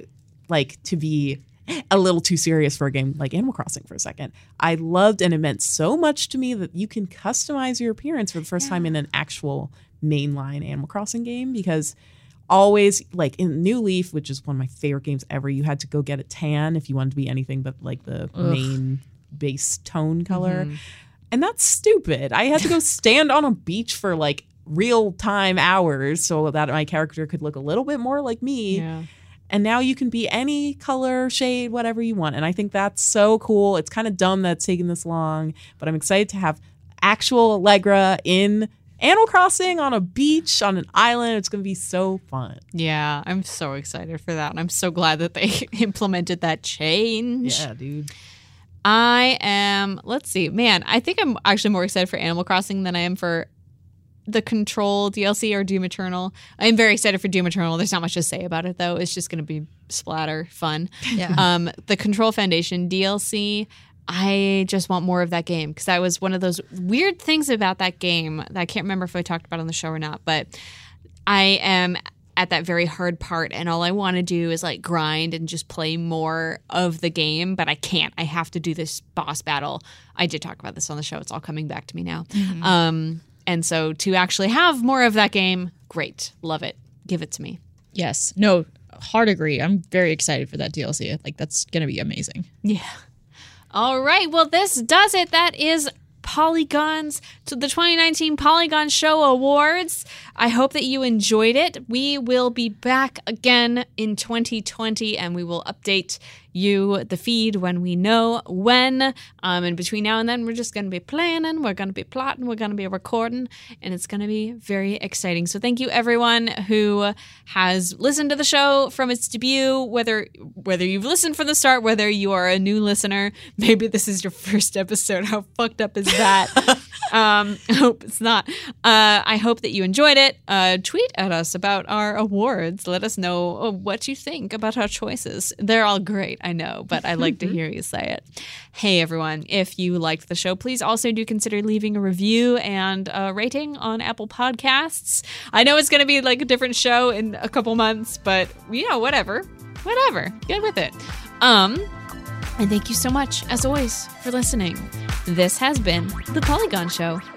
like to be a little too serious for a game like Animal Crossing for a second. I loved, and it meant so much to me that you can customize your appearance for the first yeah. time in an actual mainline Animal Crossing game, because always, like in New Leaf, which is one of my favorite games ever, you had to go get a tan if you wanted to be anything but like the Ugh. main base tone color. Mm-hmm. And that's stupid. I had to go stand on a beach for like real time hours so that my character could look a little bit more like me. Yeah. And now you can be any color, shade, whatever you want. And I think that's so cool. It's kind of dumb that it's taking this long, but I'm excited to have actual Allegra in Animal Crossing on a beach, on an island. It's going to be so fun. Yeah, I'm so excited for that. And I'm so glad that they implemented that change. Yeah, dude. I am, let's see, man, I think I'm actually more excited for Animal Crossing than I am for the Control D L C or Doom Eternal. I'm very excited for Doom Eternal. There's not much to say about it, though. It's just going to be splatter fun. Yeah. Um, the Control Foundation D L C, I just want more of that game, because that was one of those weird things about that game that I can't remember if I talked about on the show or not, but I am at that very hard part, and all I want to do is like grind and just play more of the game, but I can't. I have to do this boss battle. I did talk about this on the show. It's all coming back to me now. Mm-hmm. Um, and so to actually have more of that game, great. Love it. Give it to me. Yes. No, hard agree. I'm very excited for that D L C. Like, that's going to be amazing. Yeah. All right. Well, this does it. That is Polygons to the twenty nineteen Polygon Show Awards. I hope that you enjoyed it. We will be back again in twenty twenty, and we will update you, the feed, when we know when. Um, and between now and then, we're just going to be planning, we're going to be plotting, we're going to be recording, and it's going to be very exciting. So thank you, everyone who has listened to the show from its debut, whether whether you've listened from the start, whether you are a new listener, maybe this is your first episode. How fucked up is that? um, I hope it's not. Uh, I hope that you enjoyed it. Uh, tweet at us about our awards. Let us know what you think about our choices. They're all great, I know, but I like to hear you say it. Hey, everyone, if you liked the show, please also do consider leaving a review and a rating on Apple Podcasts. I know it's going to be like a different show in a couple months, but, you know, whatever. Whatever. Get with it. Um, and thank you so much, as always, for listening. This has been The Polygon Show.